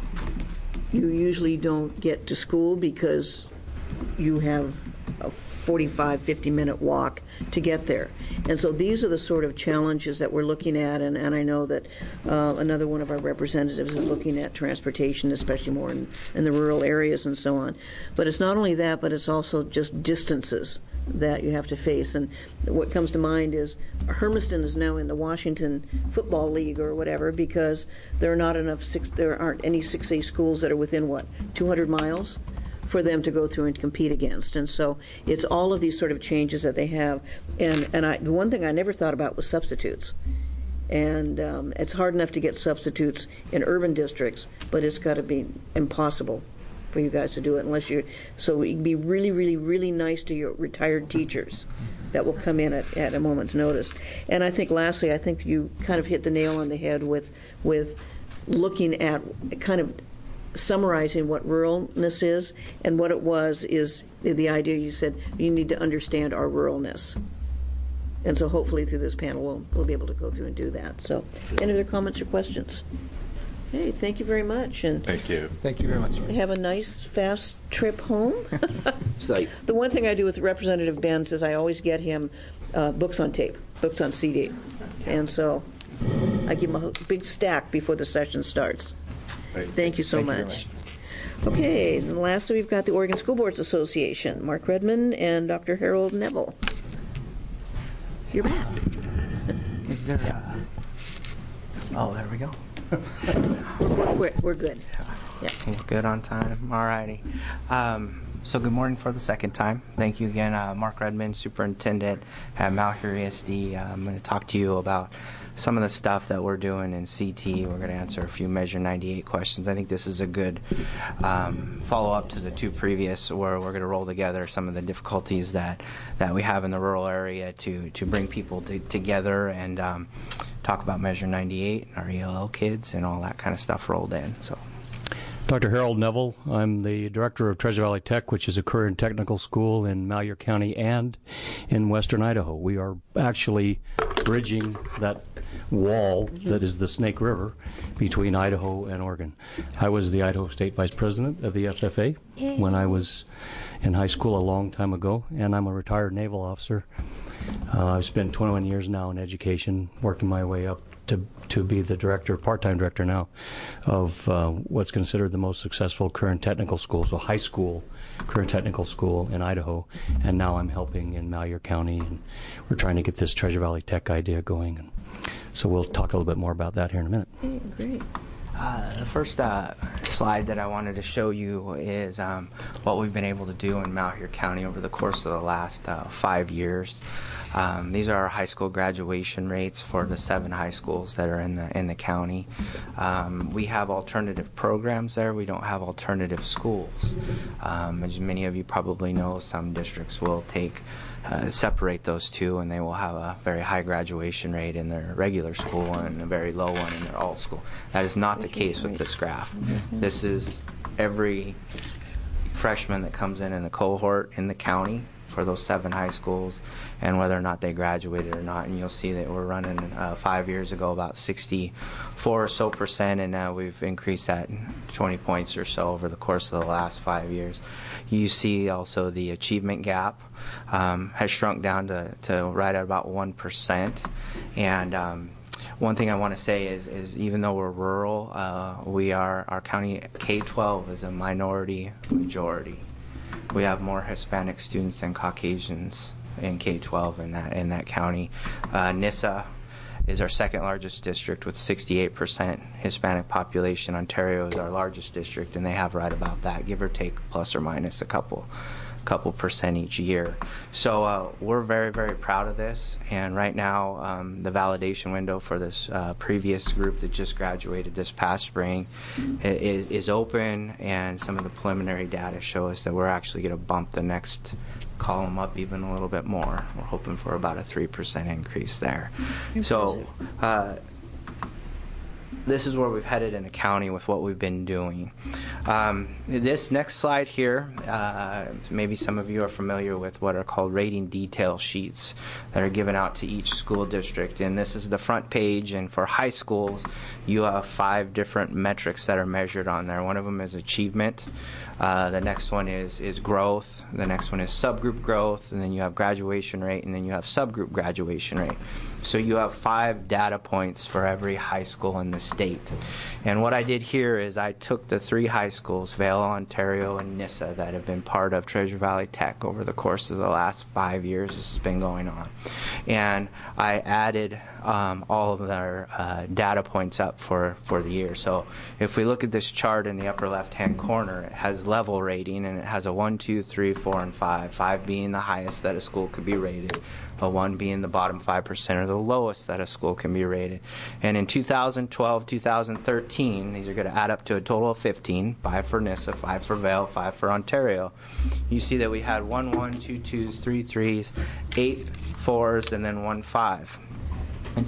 you usually don't get to school because you have a 45, 50-minute walk to get there. And so these are the sort of challenges that we're looking at, and I know that another one of our representatives is looking at transportation, especially more in the rural areas and so on. But it's not only that, but it's also just distances that you have to face. And what comes to mind is Hermiston is now in the Washington Football League or whatever because there aren't any 6A schools that are within 200 miles for them to go through and compete against. And so it's all of these sort of changes that they have. And the one thing I never thought about was substitutes. And it's hard enough to get substitutes in urban districts, but it's got to be impossible for you guys to do it so it'd be really, really, really nice to your retired teachers that will come in at a moment's notice. And I think lastly, you kind of hit the nail on the head with looking at kind of summarizing what ruralness is, and what it was is the idea you said you need to understand our ruralness. And so hopefully through this panel we'll be able to go through and do that. So any other comments or questions? Hey, thank you very much. And thank you. Thank you very much. Have a nice, fast trip home. The one thing I do with Representative Benz is I always get him books on tape, books on CD. And so I give him a big stack before the session starts. Great. Thank you so much. Okay, and lastly, we've got the Oregon School Boards Association, Mark Redmond and Dr. Harold Neville. You're back. Is there there we go. We're good. Yeah. We're good on time. All righty. So good morning for the second time. Thank you again, Mark Redmond, Superintendent at Malheur ESD. I'm going to talk to you about some of the stuff that we're doing in CT. We're going to answer a few Measure 98 questions. I think this is a good follow-up to the two previous, where we're going to roll together some of the difficulties that we have in the rural area to bring people together and talk about Measure 98, our ELL kids, and all that kind of stuff rolled in. So, Dr. Harold Neville, I'm the director of Treasure Valley Tech, which is a career and technical school in Malheur County and in western Idaho. We are actually bridging that wall that is the Snake River between Idaho and Oregon. I was the Idaho State Vice President of the FFA when I was in high school a long time ago, and I'm a retired naval officer. I've spent 21 years now in education, working my way up to be the director, part-time director now, of what's considered the most successful career and technical school, so high school career and technical school in Idaho, and now I'm helping in Malheur County, and we're trying to get this Treasure Valley Tech idea going. And so we'll talk a little bit more about that here in a minute. Great. The first slide that I wanted to show you is what we've been able to do in Malheur County over the course of the last 5 years. These are our high school graduation rates for the 7 high schools that are in the county. We have alternative programs there. We don't have alternative schools. As many of you probably know, some districts will separate those two, and they will have a very high graduation rate in their regular school and a very low one in their all school. That is not the case with this graph. This is every freshman that comes in a cohort in the county for those 7 high schools, and whether or not they graduated or not. And you'll see that we're running 5 years ago about 64 or so percent, and now we've increased that 20 points or so over the course of the last 5 years. You see also the achievement gap has shrunk down to right at about 1%. And one thing I want to say is even though we're rural, our county K-12 is a minority majority. We have more Hispanic students than Caucasians in K-12 in that county. Nissa is our second largest district with 68% Hispanic population. Ontario is our largest district, and they have right about that, give or take plus or minus a couple percent each year. So we're very, very proud of this. And right now, the validation window for this previous group that just graduated this past spring is open, and some of the preliminary data show us that we're actually going to bump the next column up even a little bit more. We're hoping for about a 3% increase there. So this is where we've headed in the county with what we've been doing. This next slide here, maybe some of you are familiar with what are called rating detail sheets that are given out to each school district. And this is the front page, and for high schools, you have 5 different metrics that are measured on there. One of them is achievement. The next one is growth. The next one is subgroup growth, and then you have graduation rate, and then you have subgroup graduation rate. So you have 5 data points for every high school in the state. And what I did here is I took the 3 high schools, Vail, Ontario, and Nissa, that have been part of Treasure Valley Tech over the course of the last 5 years this has been going on. And I added all of their data points up for the year. So if we look at this chart in the upper left-hand corner, it has level rating, and it has a 1, 2, 3, 4, and 5. 5 being the highest that a school could be rated, a 1 being the bottom 5% or the lowest that a school can be rated. And in 2012, 2013, these are going to add up to a total of 15, 5 for Nissa, 5 for Vail, 5 for Ontario. You see that we had 1 1, 2 2s, 3 3s, 8 4s, and then 1 5. In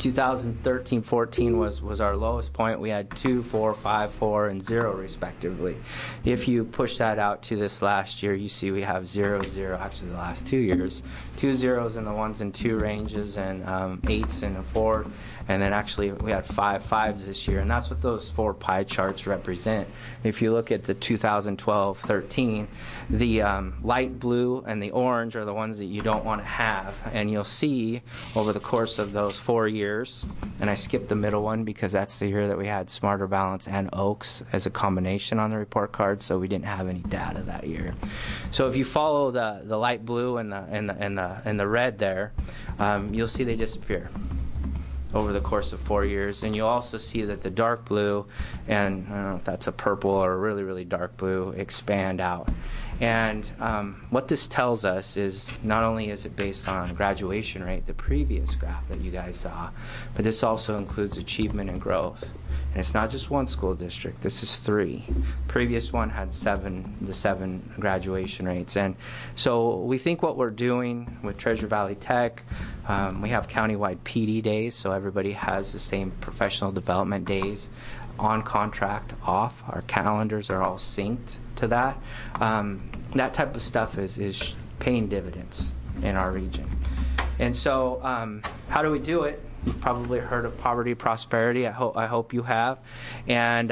2013-14 was our lowest point. We had 2, 4, 5, 4, and 0 respectively. If you push that out to this last year, you see we have 0, 0, actually the last 2 years. 2 zeros in the 1s and 2 ranges, and 8s in the 4. And then actually we had 5 5s this year, and that's what those 4 pie charts represent. If you look at the 2012-13, the light blue and the orange are the ones that you don't want to have, and you'll see over the course of those 4 years, and I skipped the middle one because that's the year that we had Smarter Balance and Oaks as a combination on the report card, so we didn't have any data that year. So if you follow the light blue and the red there, you'll see they disappear over the course of 4 years. And you'll also see that the dark blue, and I don't know if that's a purple or a really, really dark blue, expand out. And what this tells us is not only is it based on graduation rate, the previous graph that you guys saw, but this also includes achievement and growth. And it's not just one school district, this is 3. Previous one had 7 graduation rates. And so we think what we're doing with Treasure Valley Tech, we have countywide PD days, so everybody has the same professional development days on contract, off. Our calendars are all synced to that. That type of stuff is paying dividends in our region. And so how do we do it? You've probably heard of Poverty Prosperity. I hope you have. And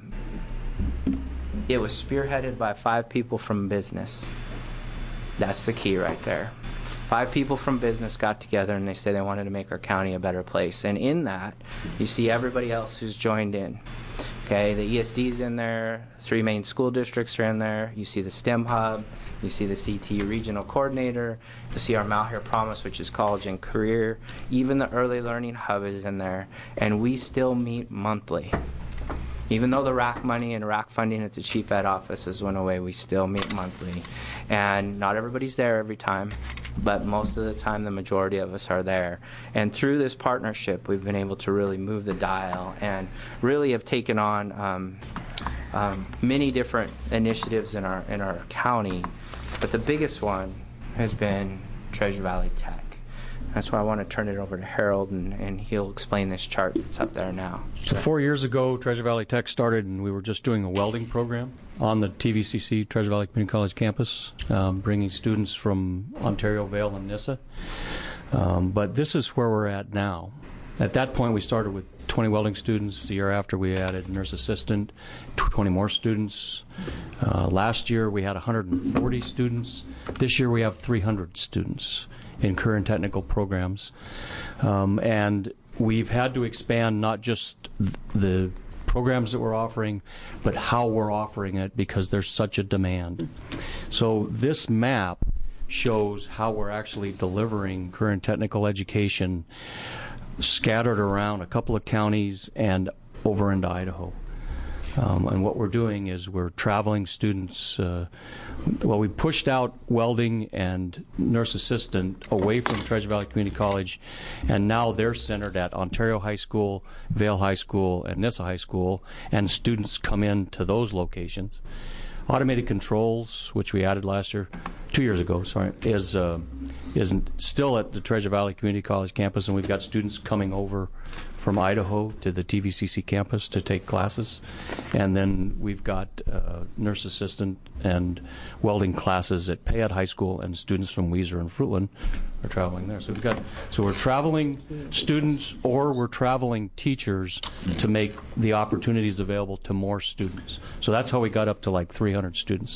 it was spearheaded by 5 people from business. That's the key right there. 5 people from business got together, and they said they wanted to make our county a better place. And in that, you see everybody else who's joined in. Okay, the ESD's in there, 3 main school districts are in there. You see the STEM Hub, you see the CT Regional Coordinator, you see our Mount Here Promise, which is college and career. Even the Early Learning Hub is in there, and we still meet monthly. Even though the RAC money and RAC funding at the Chief Ed offices went away, we still meet monthly. And not everybody's there every time. but most of the time the majority of us are there. And through this partnership, we've been able to really move the dial and really have taken on many different initiatives in our county, but the biggest one has been Treasure Valley Tech. That's why I want to turn it over to Harold, and he'll explain this chart that's up there now. So 4 years ago, Treasure Valley Tech started, and we were just doing a welding program on the TVCC Treasure Valley Community College campus, bringing students from Ontario, Vail, and Nissa. But this is where we're at now. At that point, we started with 20 welding students. The year after, we added nurse assistant, 20 more students. Last year, we had 140 students. This year, we have 300 students in current technical programs. And we've had to expand not just the programs that we're offering, but how we're offering it, because there's such a demand. So this map shows how we're actually delivering current technical education scattered around a couple of counties and over into Idaho. And what we're doing is we're traveling students. We pushed out welding and nurse assistant away from Treasure Valley Community College, and now they're centered at Ontario High School, Vail High School, and Nissa High School, and students come into those locations. Automated controls, which we added 2 years ago, is still at the Treasure Valley Community College campus, and we've got students coming over from Idaho to the TVCC campus to take classes. And then we've got nurse assistant and welding classes at Payette High School, and students from Weiser and Fruitland are traveling there. So we're traveling students, or we're traveling teachers to make the opportunities available to more students. So that's how we got up to like 300 students.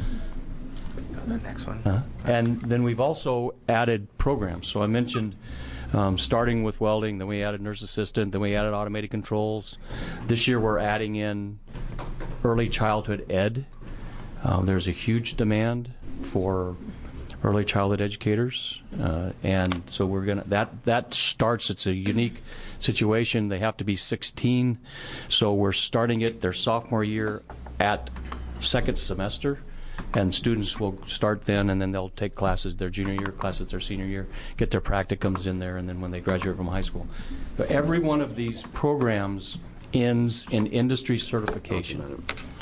The next one. And then we've also added programs. So I mentioned starting with welding, then we added nurse assistant, then we added automated controls. This year we're adding in early childhood ed. There's a huge demand for early childhood educators, and so we're going to that starts. It's a unique situation. They have to be 16, so we're starting it their sophomore year at second semester. And students will start then, and then they'll take classes, their junior year classes, their senior year, get their practicums in there, and then when they graduate from high school. But every one of these programs ends in industry certification.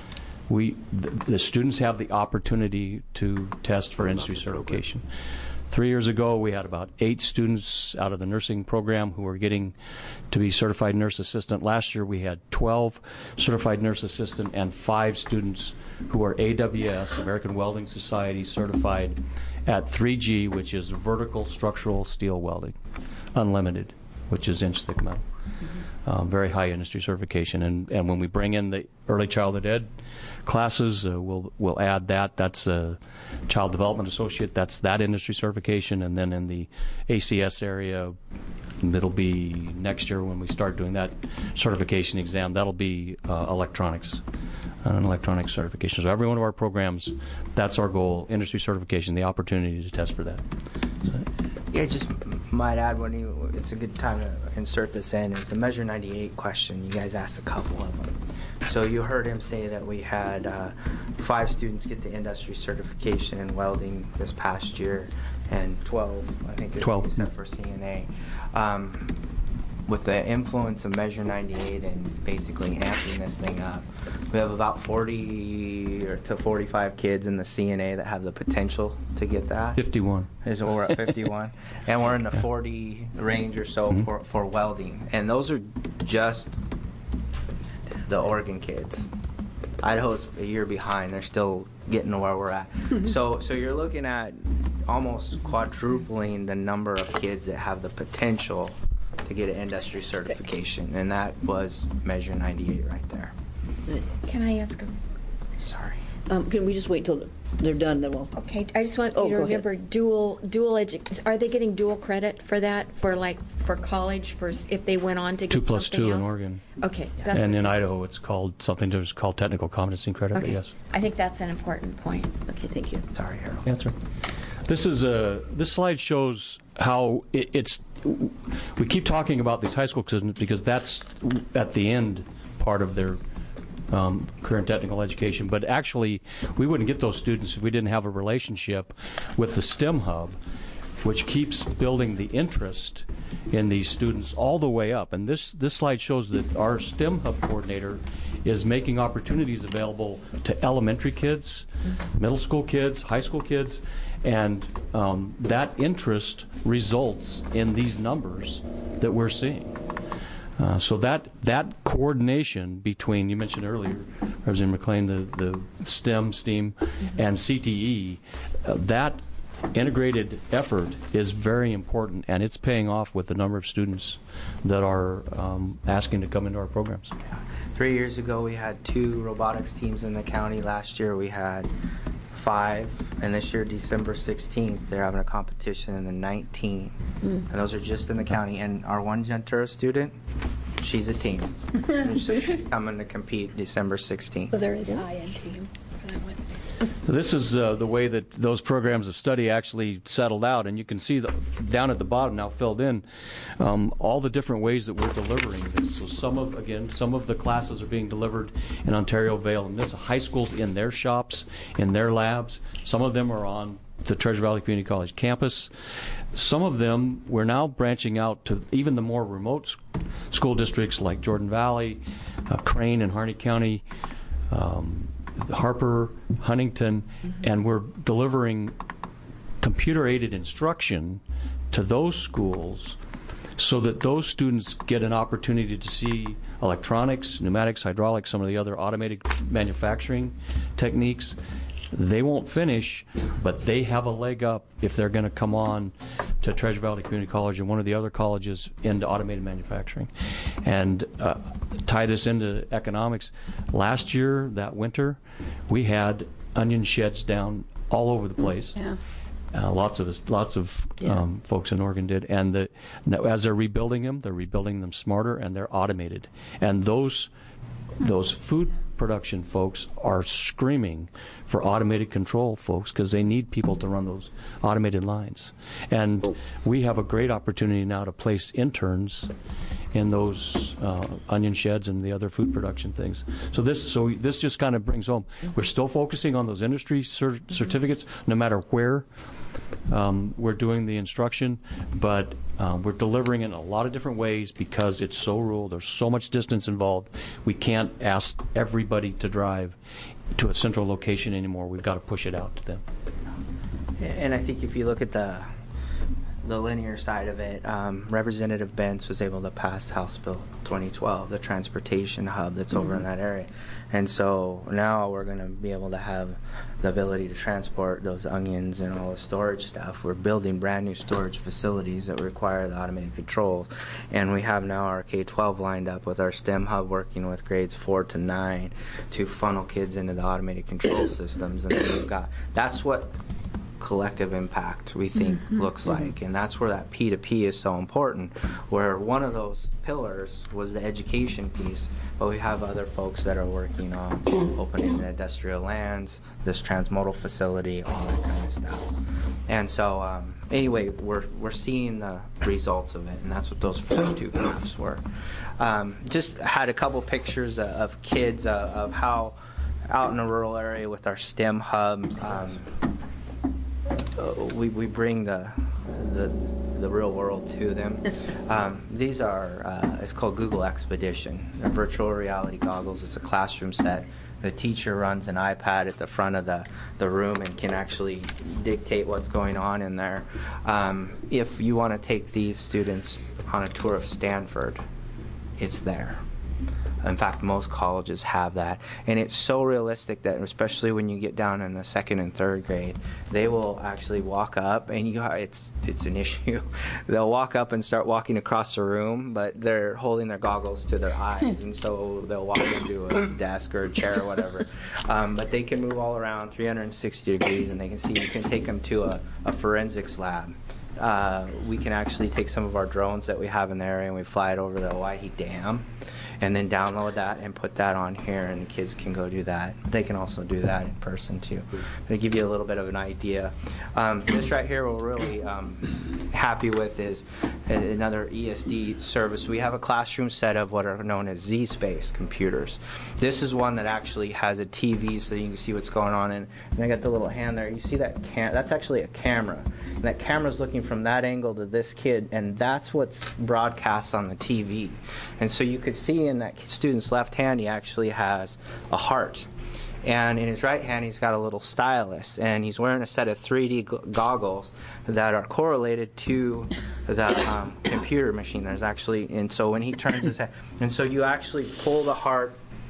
The students have the opportunity to test for industry certification. 3 years ago, we had about 8 students out of the nursing program who were getting to be certified nurse assistant. Last year, we had 12 certified nurse assistant and 5 students who are AWS, American Welding Society, certified at 3G, which is vertical structural steel welding, unlimited, which is inch thick metal. Very high industry certification. And when we bring in the early childhood ed classes, we'll add that. That's a child development associate. That's that industry certification. And then in the ACS area, it'll be next year when we start doing that certification exam. That'll be electronics, an electronics certification. So every one of our programs, that's our goal: industry certification, the opportunity to test for that. Yeah, just might add, it's a good time to insert this in, is the Measure 98 question. You guys asked a couple of them. So you heard him say that we had 5 students get the industry certification in welding this past year, and 12, I think, except for CNA. With the influence of Measure 98 and basically amping this thing up, we have about 40 to 45 kids in the CNA that have the potential to get that. 51. We're at 51. And we're in the 40 range or so for welding. And those are just the Oregon kids. Idaho's a year behind. They're still getting to where we're at. So you're looking at almost quadrupling the number of kids that have the potential to get an industry certification, and that was Measure 98 right there. Can I ask a... Sorry. Can we just wait till they're done, then we'll... Okay, I just want you to remember dual are they getting dual credit for that, for college, if they went on to get 2 plus 2 else? in Oregon. Okay. And in Idaho, it's called technical competency credit, okay. But yes. I think that's an important point. Okay, thank you. Sorry, Harold. Yeah, that's right. This slide shows how it's. We keep talking about these high school students because that's at the end part of their current technical education. But actually, we wouldn't get those students if we didn't have a relationship with the STEM Hub. which keeps building the interest in these students all the way up. And this slide shows that our STEM Hub coordinator is making opportunities available to elementary kids, middle school kids, high school kids, and that interest results in these numbers that we're seeing. So that coordination between, you mentioned earlier, Representative McLean, the STEM, STEAM, and CTE, that integrated effort is very important, and it's paying off with the number of students that are asking to come into our programs. 3 years ago, we had 2 robotics teams in the county. Last year, we had 5, and this year, December 16th, they're having a competition in the 19. And those are just in the county. And our one Gentura student, she's a team. And so she's coming to compete December 16th. So there is I in team for that one. So this is the way that those programs of study actually settled out, and you can see down at the bottom now filled in all the different ways that we're delivering this. So some of the classes are being delivered in Ontario Vale and this high schools in their shops, in their labs. Some of them are on the Treasure Valley Community College campus. Some of them we're now branching out to even the more remote school districts like Jordan Valley, Crane and Harney County, Harper, Huntington, and we're delivering computer-aided instruction to those schools so that those students get an opportunity to see electronics, pneumatics, hydraulics, some of the other automated manufacturing techniques. They won't finish, but they have a leg up if they're going to come on to Treasure Valley Community College or one of the other colleges into automated manufacturing. And tie this into economics. Last year, that winter, we had onion sheds down all over the place. Yeah. Lots of folks in Oregon did. And as they're rebuilding them smarter, and they're automated. And those food production folks are screaming for automated control, folks, because they need people to run those automated lines. And we have a great opportunity now to place interns in those onion sheds and the other food production things. So this just kind of brings home, we're still focusing on those industry certificates, no matter where we're doing the instruction, but we're delivering in a lot of different ways because it's so rural. There's so much distance involved. We can't ask everybody to drive to a central location anymore. We've got to push it out to them. And I think if you look at the linear side of it, Representative Bentz was able to pass House Bill 2012, the transportation hub that's over in that area. And so now we're going to be able to have the ability to transport those onions and all the storage stuff. We're building brand new storage facilities that require the automated controls. And we have now our K-12 lined up with our STEM hub working with grades 4 to 9 to funnel kids into the automated control systems. And then we've got, that's what collective impact we think looks like, and that's where that P2P is so important, where one of those pillars was the education piece, but we have other folks that are working on opening the industrial lands, this transmodal facility, all that kind of stuff. And so anyway, we're seeing the results of it, and that's what those first 2 graphs were. Just had a couple pictures of kids of how out in a rural area with our STEM hub, we bring the real world to them. These are, it's called Google Expedition. They're virtual reality goggles. It's a classroom set. The teacher runs an iPad at the front of the room and can actually dictate what's going on in there. If you want to take these students on a tour of Stanford, it's there. In fact, most colleges have that. And it's so realistic that, especially when you get down in the 2nd and 3rd grade, they will actually walk up, and it's an issue. They'll walk up and start walking across the room, but they're holding their goggles to their eyes, and so they'll walk into a desk or a chair or whatever. But they can move all around 360 degrees, and they can see. You can take them to a forensics lab. We can actually take some of our drones that we have in the area, and we fly it over the Owyhee Dam, and then download that and put that on here, and the kids can go do that. They can also do that in person too. To give you a little bit of an idea, this right here we're really happy with is another ESD service. We have a classroom set of what are known as Z-Space computers. This is one that actually has a TV so you can see what's going on, and I got the little hand there. You see that? That's actually a camera. And that camera's looking from that angle to this kid, and that's what's broadcast on the TV. And so you could see in that student's left hand, he actually has a heart. And in his right hand, he's got a little stylus, and he's wearing a set of 3D goggles that are correlated to the computer machine. There's actually, and so when he turns his head, and so you actually pull the heart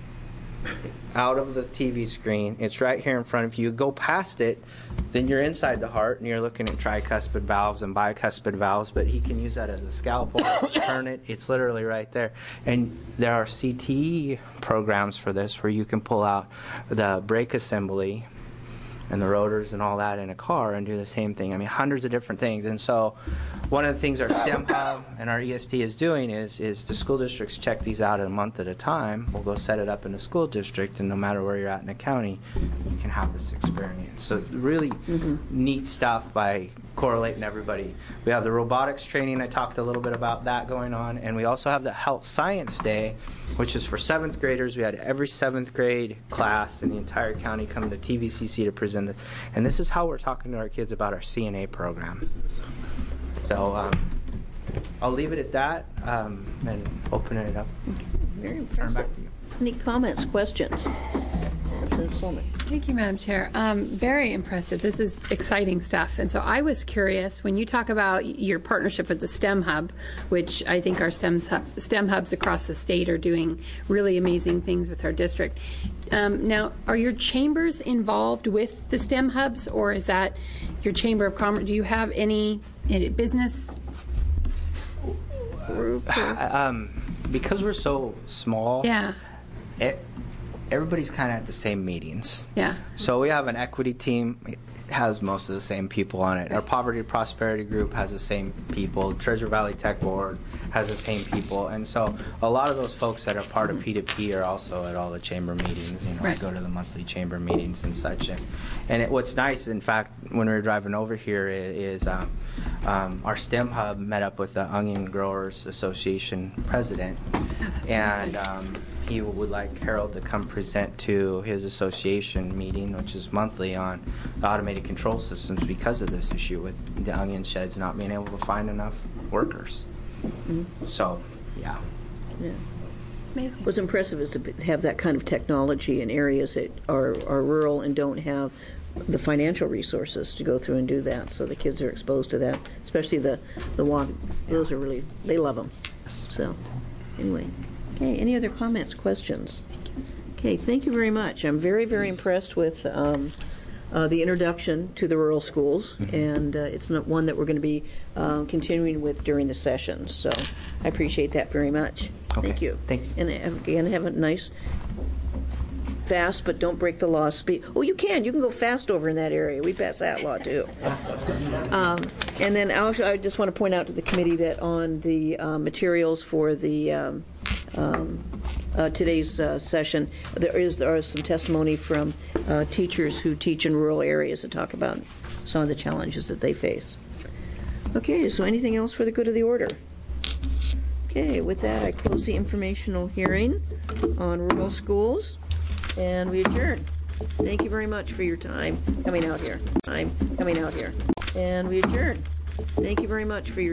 out of the TV screen. It's right here in front of you. Go past it, then you're inside the heart, and you're looking at tricuspid valves and bicuspid valves, but he can use that as a scalpel, turn it. It's literally right there. And there are CTE programs for this where you can pull out the brake assembly and the rotors and all that in a car and do the same thing. I mean, hundreds of different things. And so one of the things our STEM Hub and our ESD is doing is the school districts check these out a month at a time. We'll go set it up in the school district, and no matter where you're at in the county, you can have this experience. So really neat stuff by correlating everybody. We have the robotics training. I talked a little bit about that going on. And we also have the Health Science Day, which is for 7th graders. We had every 7th grade class in the entire county come to TVCC to present this. And this is how we're talking to our kids about our CNA program. So I'll leave it at that and open it up. Okay, very impressive. Turn back to you. Any comments, questions? Representative Solomon. Thank you, Madam Chair. Very impressive. This is exciting stuff. And so I was curious, when you talk about your partnership with the STEM Hub, which I think our STEM Hubs across the state are doing really amazing things with our district. Now, are your chambers involved with the STEM Hubs, or is that your Chamber of Commerce? Do you have any business group? Because we're so small, yeah. Everybody's kind of at the same meetings. Yeah. So we have an equity team. It has most of the same people on it. Our Poverty Prosperity Group has the same people. Treasure Valley Tech Board has the same people. And so a lot of those folks that are part of P2P are also at all the chamber meetings. You know, right. I go to the monthly chamber meetings and such. And what's nice, in fact, when we were driving over here is our STEM Hub met up with the Onion Growers Association president. And he would like Harold to come present to his association meeting, which is monthly, on the automated control systems because of this issue with the onion sheds not being able to find enough workers. So, yeah. Amazing. What's impressive is to have that kind of technology in areas that are rural and don't have the financial resources to go through and do that. So the kids are exposed to that, especially the walk. Those are really, they love them. So, anyway. Okay, any other comments, questions? Okay, thank you very much. I'm very, very impressed with the introduction to the rural schools, and it's not one that we're going to be continuing with during the session. So I appreciate that very much. Okay. Thank you. Thank you. And again, have a nice, fast, but don't break the law speed. Oh, you can go fast over in that area. We pass that law too. And then also, I just want to point out to the committee that on the materials for the today's session, there is some testimony from teachers who teach in rural areas to talk about some of the challenges that they face. Okay, so anything else for the good of the order? Okay, with that, I close the informational hearing on rural schools, and we adjourn. Thank you very much for your time coming out here. And we adjourn. Thank you very much for your